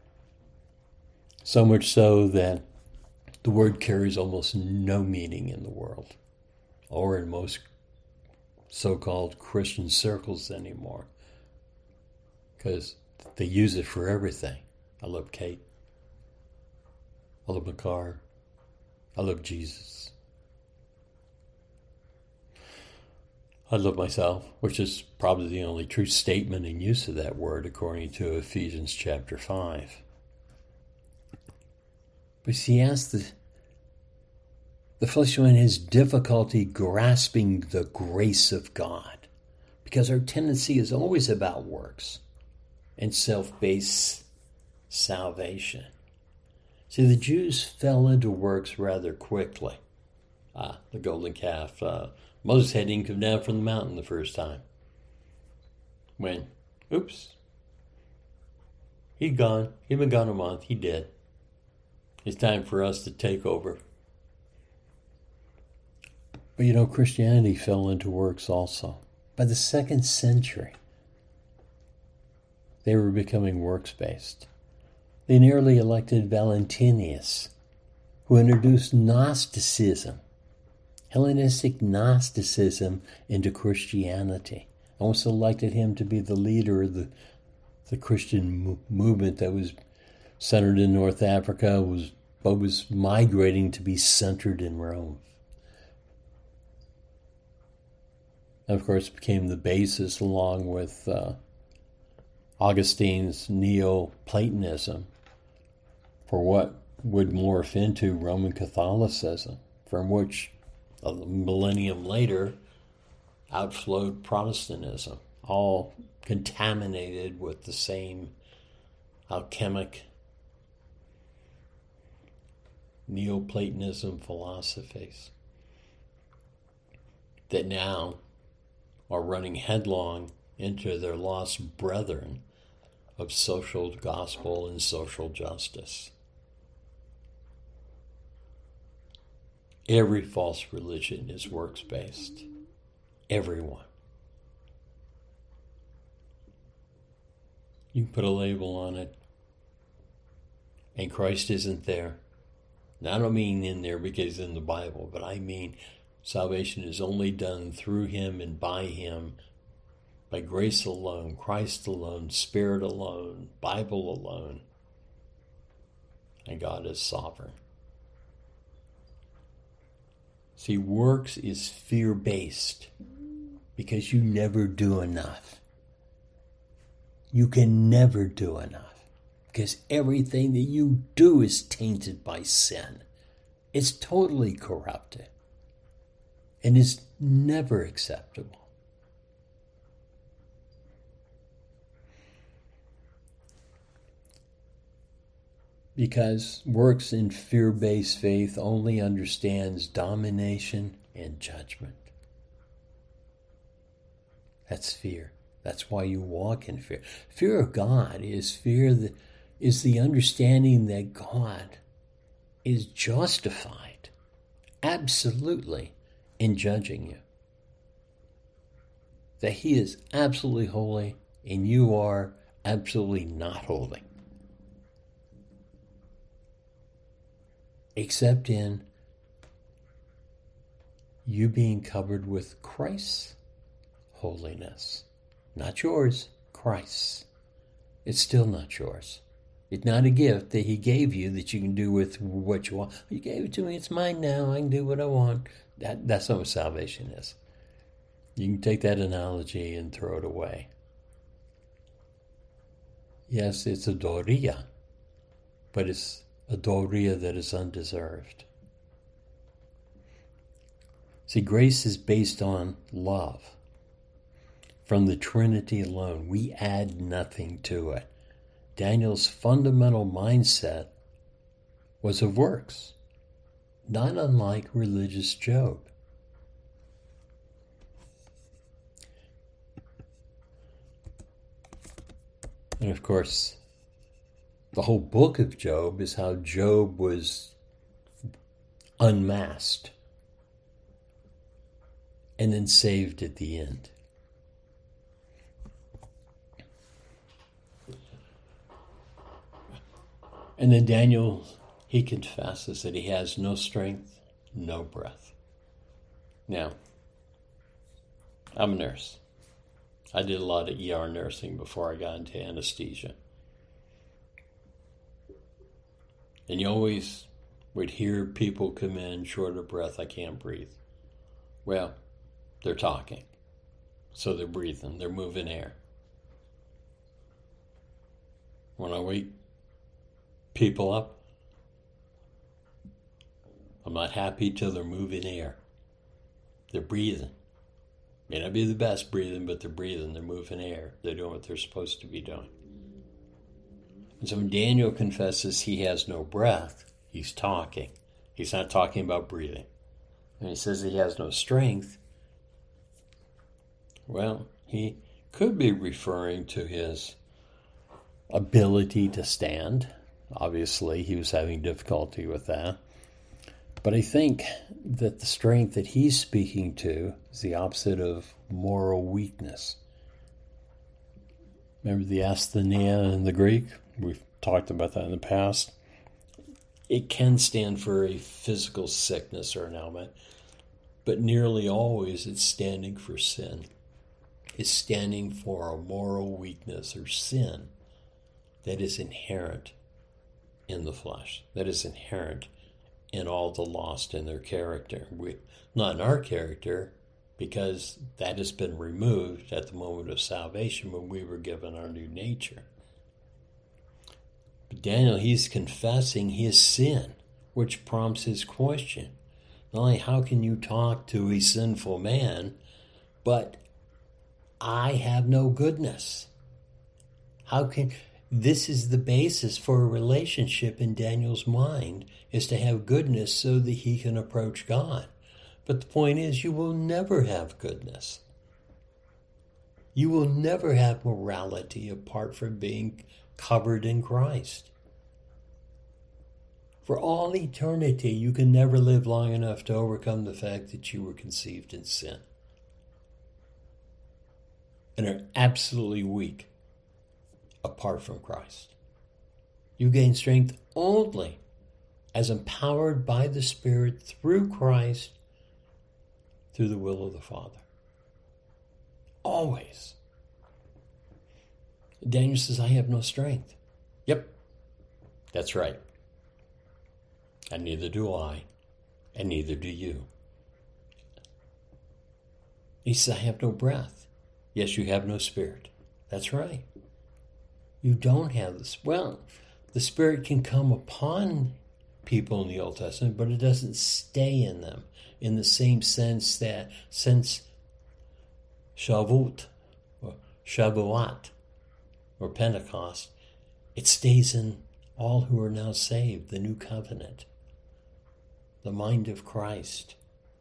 Speaker 1: So much so that the word carries almost no meaning in the world, or in most so-called Christian circles anymore, because they use it for everything. I love Kate. I love my car. I love Jesus. I love myself, which is probably the only true statement in use of that word according to Ephesians chapter five. But see, as the, the fleshly man has difficulty grasping the grace of God, because our tendency is always about works and self-based salvation. See, the Jews fell into works rather quickly. Ah, the golden calf. Uh, Moses had him come down from the mountain the first time. When, oops, he'd gone. He'd been gone a month. He did. It's time for us to take over. But you know, Christianity fell into works also. By the second century, they were becoming works-based. They nearly elected Valentinius, who introduced Gnosticism, Hellenistic Gnosticism, into Christianity. Almost elected him to be the leader of the, the Christian mo- movement that was centered in North Africa, was but was migrating to be centered in Rome. And of course, became the basis, along with uh, Augustine's Neoplatonism, for what would morph into Roman Catholicism, from which a millennium later outflowed Protestantism, all contaminated with the same alchemic Neoplatonism philosophies that now are running headlong into their lost brethren of social gospel and social justice. Every false religion is works-based. Everyone. You can put a label on it, and Christ isn't there. Now, I don't mean in there because it's in the Bible, but I mean salvation is only done through him and by him, by grace alone, Christ alone, Spirit alone, Bible alone, and God is sovereign. See, works is fear-based because you never do enough. You can never do enough because everything that you do is tainted by sin. It's totally corrupted and is never acceptable. Because works in fear-based faith only understands domination and judgment. That's fear. That's why you walk in fear. Fear of God is fear that is the understanding that God is justified, absolutely, in judging you. That he is absolutely holy and you are absolutely not holy. Except in you being covered with Christ's holiness. Not yours, Christ's. It's still not yours. It's not a gift that he gave you that you can do with what you want. You gave it to me, it's mine now, I can do what I want. That, that's not what salvation is. You can take that analogy and throw it away. Yes, it's a doria, but it's a doria that is undeserved. See, grace is based on love. From the Trinity alone, we add nothing to it. Daniel's fundamental mindset was of works, not unlike religious Job. And of course, the whole book of Job is how Job was unmasked and then saved at the end. And then Daniel, he confesses that he has no strength, no breath. Now, I'm a nurse. I did a lot of E R nursing before I got into anesthesia. And you always would hear people come in short of breath, I can't breathe. Well, they're talking. So they're breathing, they're moving air. When I wake people up, I'm not happy till they're moving air. They're breathing. May not be the best breathing, but they're breathing, they're moving air. They're doing what they're supposed to be doing. And so when Daniel confesses he has no breath, he's talking. He's not talking about breathing. And he says he has no strength. Well, he could be referring to his ability to stand. Obviously, he was having difficulty with that. But I think that the strength that he's speaking to is the opposite of moral weakness. Remember the asthenia in the Greek? We've talked about that in the past. It can stand for a physical sickness or an ailment, but nearly always it's standing for sin. It's standing for a moral weakness or sin that is inherent in the flesh, that is inherent in all the lost in their character. We, not in our character, because that has been removed at the moment of salvation when we were given our new nature. But Daniel, he's confessing his sin, which prompts his question. Not only how can you talk to a sinful man, but I have no goodness. How can... This is the basis for a relationship in Daniel's mind, is to have goodness so that he can approach God. But the point is, you will never have goodness. You will never have morality apart from being covered in Christ. For all eternity, you can never live long enough to overcome the fact that you were conceived in sin and are absolutely weak apart from Christ. You gain strength only as empowered by the Spirit through Christ, through the will of the Father. Always. Daniel says, I have no strength. Yep, that's right. And neither do I, and neither do you. He says, I have no breath. Yes, you have no spirit. That's right. You don't have this. Well, the Spirit can come upon people in the Old Testament, but it doesn't stay in them in the same sense that since Shavuot, or Shavuot, or Pentecost, it stays in all who are now saved, the new covenant, the mind of Christ.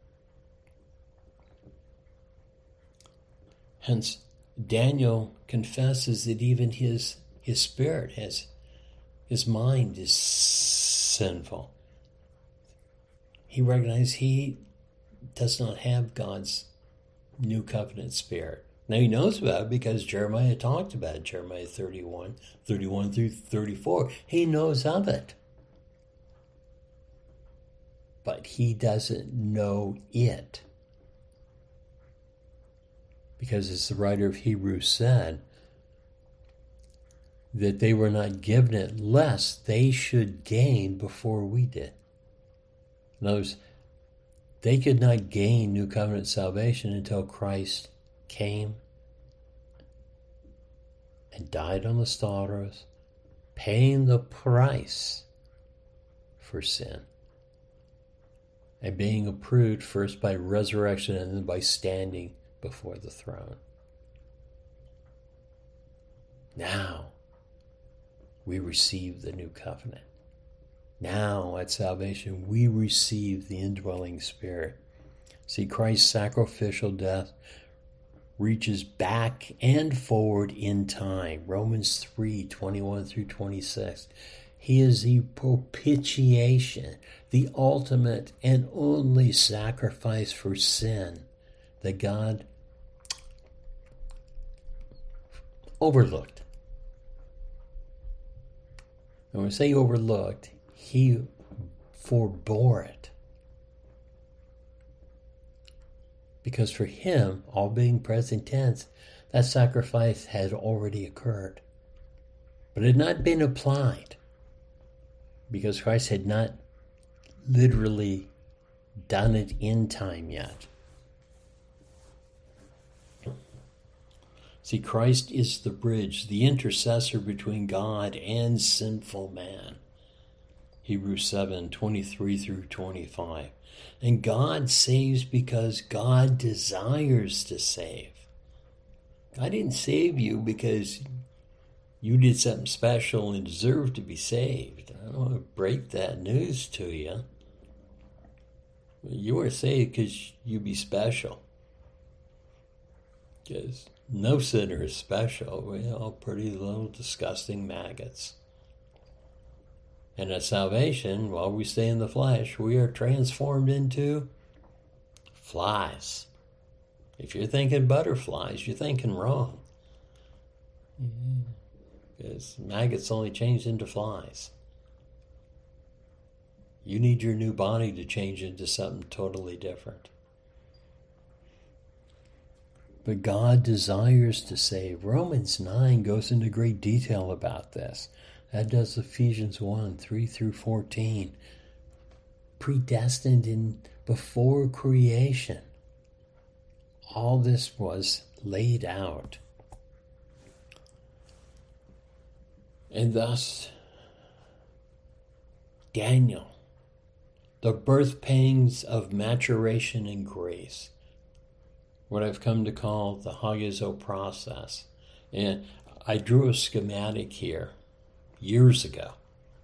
Speaker 1: Hence, Daniel confesses that even his his spirit has, his mind is sinful. He recognizes he does not have God's new covenant spirit. Now he knows about it because Jeremiah talked about it, Jeremiah thirty-one, thirty-one through thirty-four. He knows of it. But he doesn't know it. Because as the writer of Hebrews said, that they were not given it lest they should gain before we did. In other words, they could not gain new covenant salvation until Christ came and died on the stars, paying the price for sin, and being approved first by resurrection and then by standing before the throne. Now we receive the new covenant. Now at salvation we receive the indwelling Spirit. See, Christ's sacrificial death reaches back and forward in time. Romans three, twenty-one through twenty-six. He is the propitiation, the ultimate and only sacrifice for sin that God overlooked. And when I say overlooked, he forbore it. Because for him, all being present tense, that sacrifice had already occurred. But it had not been applied. Because Christ had not literally done it in time yet. See, Christ is the bridge, the intercessor between God and sinful man. Hebrews seven, twenty-three through twenty-five. And God saves because God desires to save. God didn't save you because you did something special and deserve to be saved. I don't want to break that news to you. You were saved because you be special. Because no sinner is special. We're all pretty little disgusting maggots. And at salvation, while we stay in the flesh, we are transformed into flies. If you're thinking butterflies, you're thinking wrong. Because maggots only change into flies. You need your new body to change into something totally different. But God desires to save. Romans nine goes into great detail about this. That does Ephesians one, three through fourteen. Predestined in before creation. All this was laid out. And thus, Daniel, the birth pangs of maturation and grace, what I've come to call the Hagizo process. And I drew a schematic here years ago.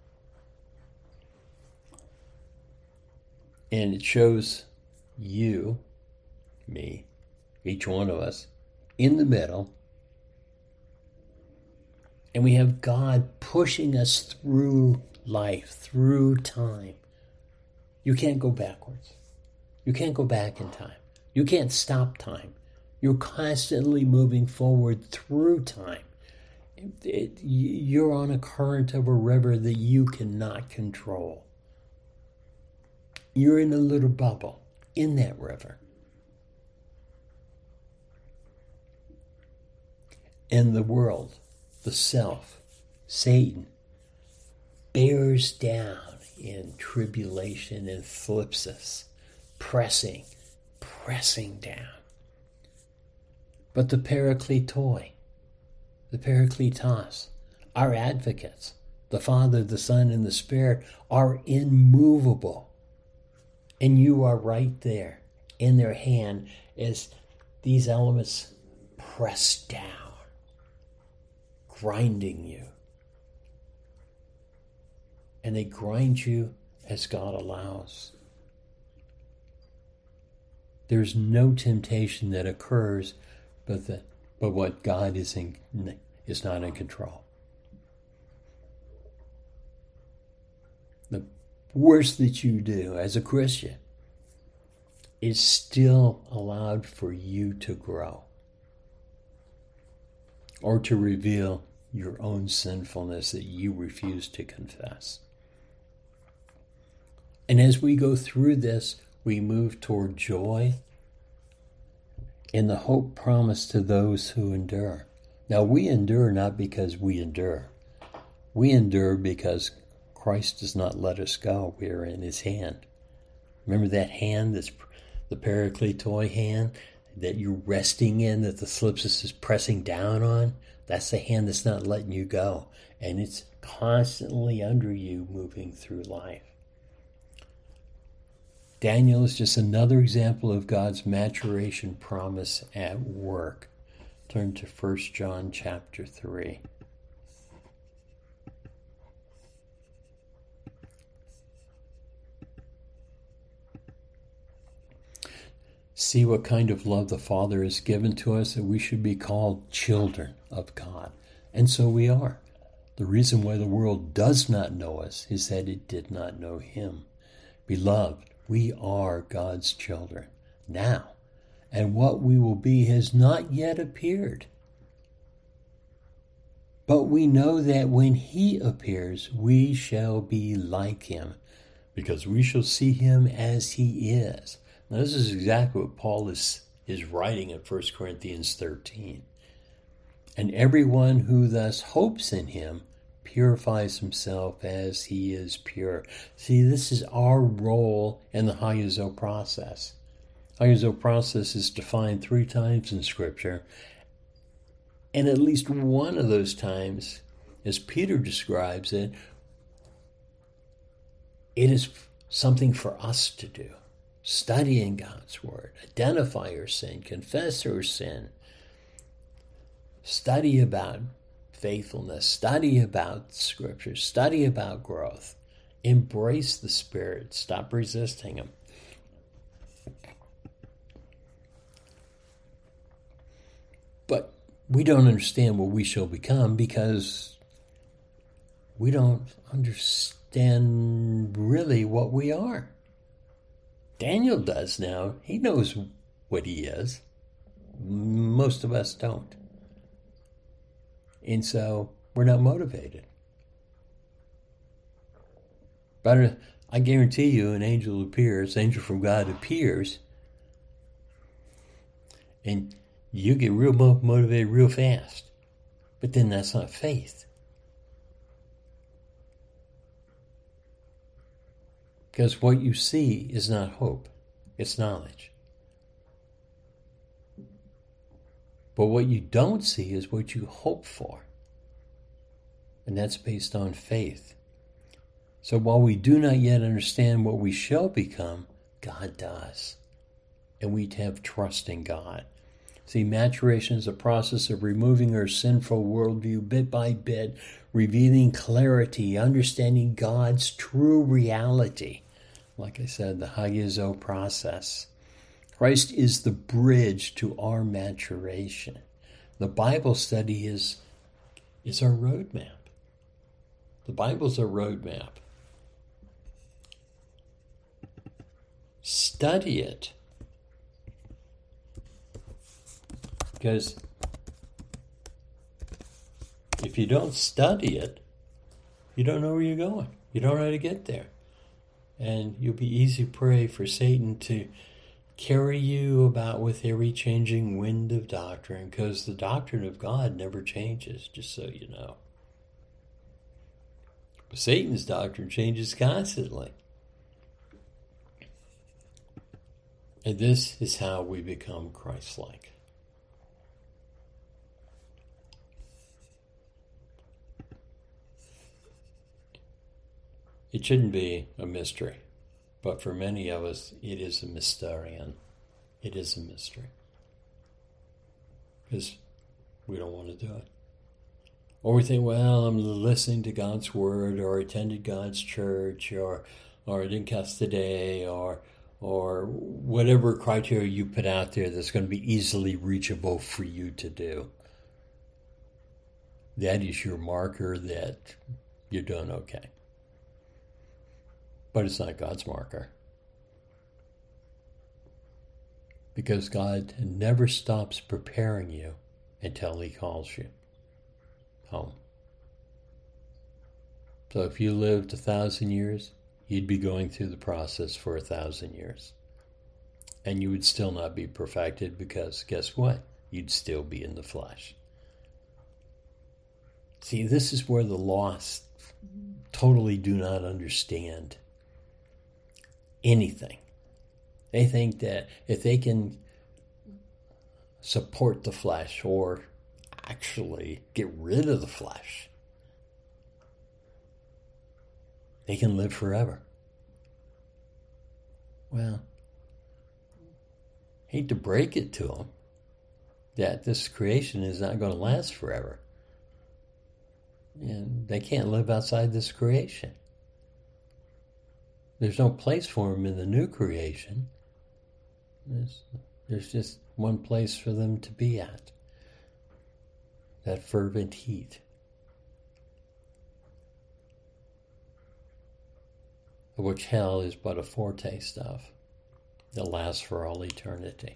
Speaker 1: And it shows you, me, each one of us, in the middle. And we have God pushing us through life, through time. You can't go backwards. You can't go back in time. You can't stop time. You're constantly moving forward through time. It, it, you're on a current of a river that you cannot control. You're in a little bubble in that river. And the world, the self, Satan, bears down in tribulation and thlipsis, pressing, pressing down. But the Parakletoi, the Parakletos, our advocates, the Father, the Son, and the Spirit, are immovable. And you are right there in their hand as these elements press down, grinding you. And they grind you as God allows. There's no temptation that occurs but the, but what God is in, is not in control. The worst that you do as a Christian is still allowed for you to grow or to reveal your own sinfulness that you refuse to confess. And as we go through this, we move toward joy and the hope promised to those who endure. Now, we endure not because we endure. We endure because Christ does not let us go. We are in his hand. Remember that hand, that's the Parakletoi hand, that you're resting in, that the thlipsis is pressing down on? That's the hand that's not letting you go. And it's constantly under you moving through life. Daniel is just another example of God's maturation promise at work. Turn to First John chapter three. See what kind of love the Father has given to us, that we should be called children of God. And so we are. The reason why the world does not know us is that it did not know him. Beloved, we are God's children now, and what we will be has not yet appeared. But we know that when he appears, we shall be like him, because we shall see him as he is. Now, this is exactly what Paul is, is writing in First Corinthians thirteen. And everyone who thus hopes in him purifies himself as he is pure. See, this is our role in the Hagizo process. Hagizo process is defined three times in Scripture. And at least one of those times, as Peter describes it, it is something for us to do. Studying God's Word, identify our sin, confess our sin, study about faithfulness, study about Scripture, study about growth, embrace the Spirit, stop resisting him. But we don't understand what we shall become because we don't understand understand really what we are. Daniel does now. He knows what he is. Most of us don't. And so we're not motivated. But I guarantee you an angel appears, angel from God appears, and you get real motivated real fast. But then that's not faith. Because what you see is not hope, it's knowledge. But what you don't see is what you hope for. And that's based on faith. So while we do not yet understand what we shall become, God does. And we have trust in God. See, maturation is a process of removing our sinful worldview bit by bit, revealing clarity, understanding God's true reality. Like I said, the hagiazo process. Christ is the bridge to our maturation. The Bible study is, is our roadmap. The Bible's our roadmap. Study it. Because if you don't study it, you don't know where you're going. You don't know how to get there. And you'll be easy prey for Satan to carry you about with every changing wind of doctrine, because the doctrine of God never changes, just so you know. But Satan's doctrine changes constantly. And this is how we become Christ-like. It shouldn't be a mystery, but for many of us, it is a mysterion. It is a mystery. Because we don't want to do it. Or we think, well, I'm listening to God's word, or attended God's church, or or I didn't cast today, or or whatever criteria you put out there that's going to be easily reachable for you to do. That is your marker that you're doing okay. But it's not God's marker. Because God never stops preparing you until He calls you home. So if you lived a thousand years, you'd be going through the process for a thousand years. And you would still not be perfected, because guess what? You'd still be in the flesh. See, this is where the lost totally do not understand anything. They think that if they can support the flesh, or actually get rid of the flesh, they can live forever. Well, hate to break it to them that this creation is not going to last forever. And they can't live outside this creation. There's no place for them in the new creation. There's, there's just one place for them to be at. That fervent heat. Which hell is but a foretaste of. That lasts for all eternity.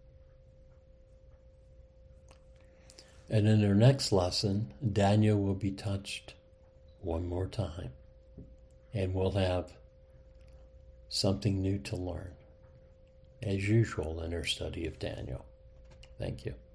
Speaker 1: And in our next lesson, Daniel will be touched one more time. And we'll have something new to learn, as usual in our study of Daniel. Thank you.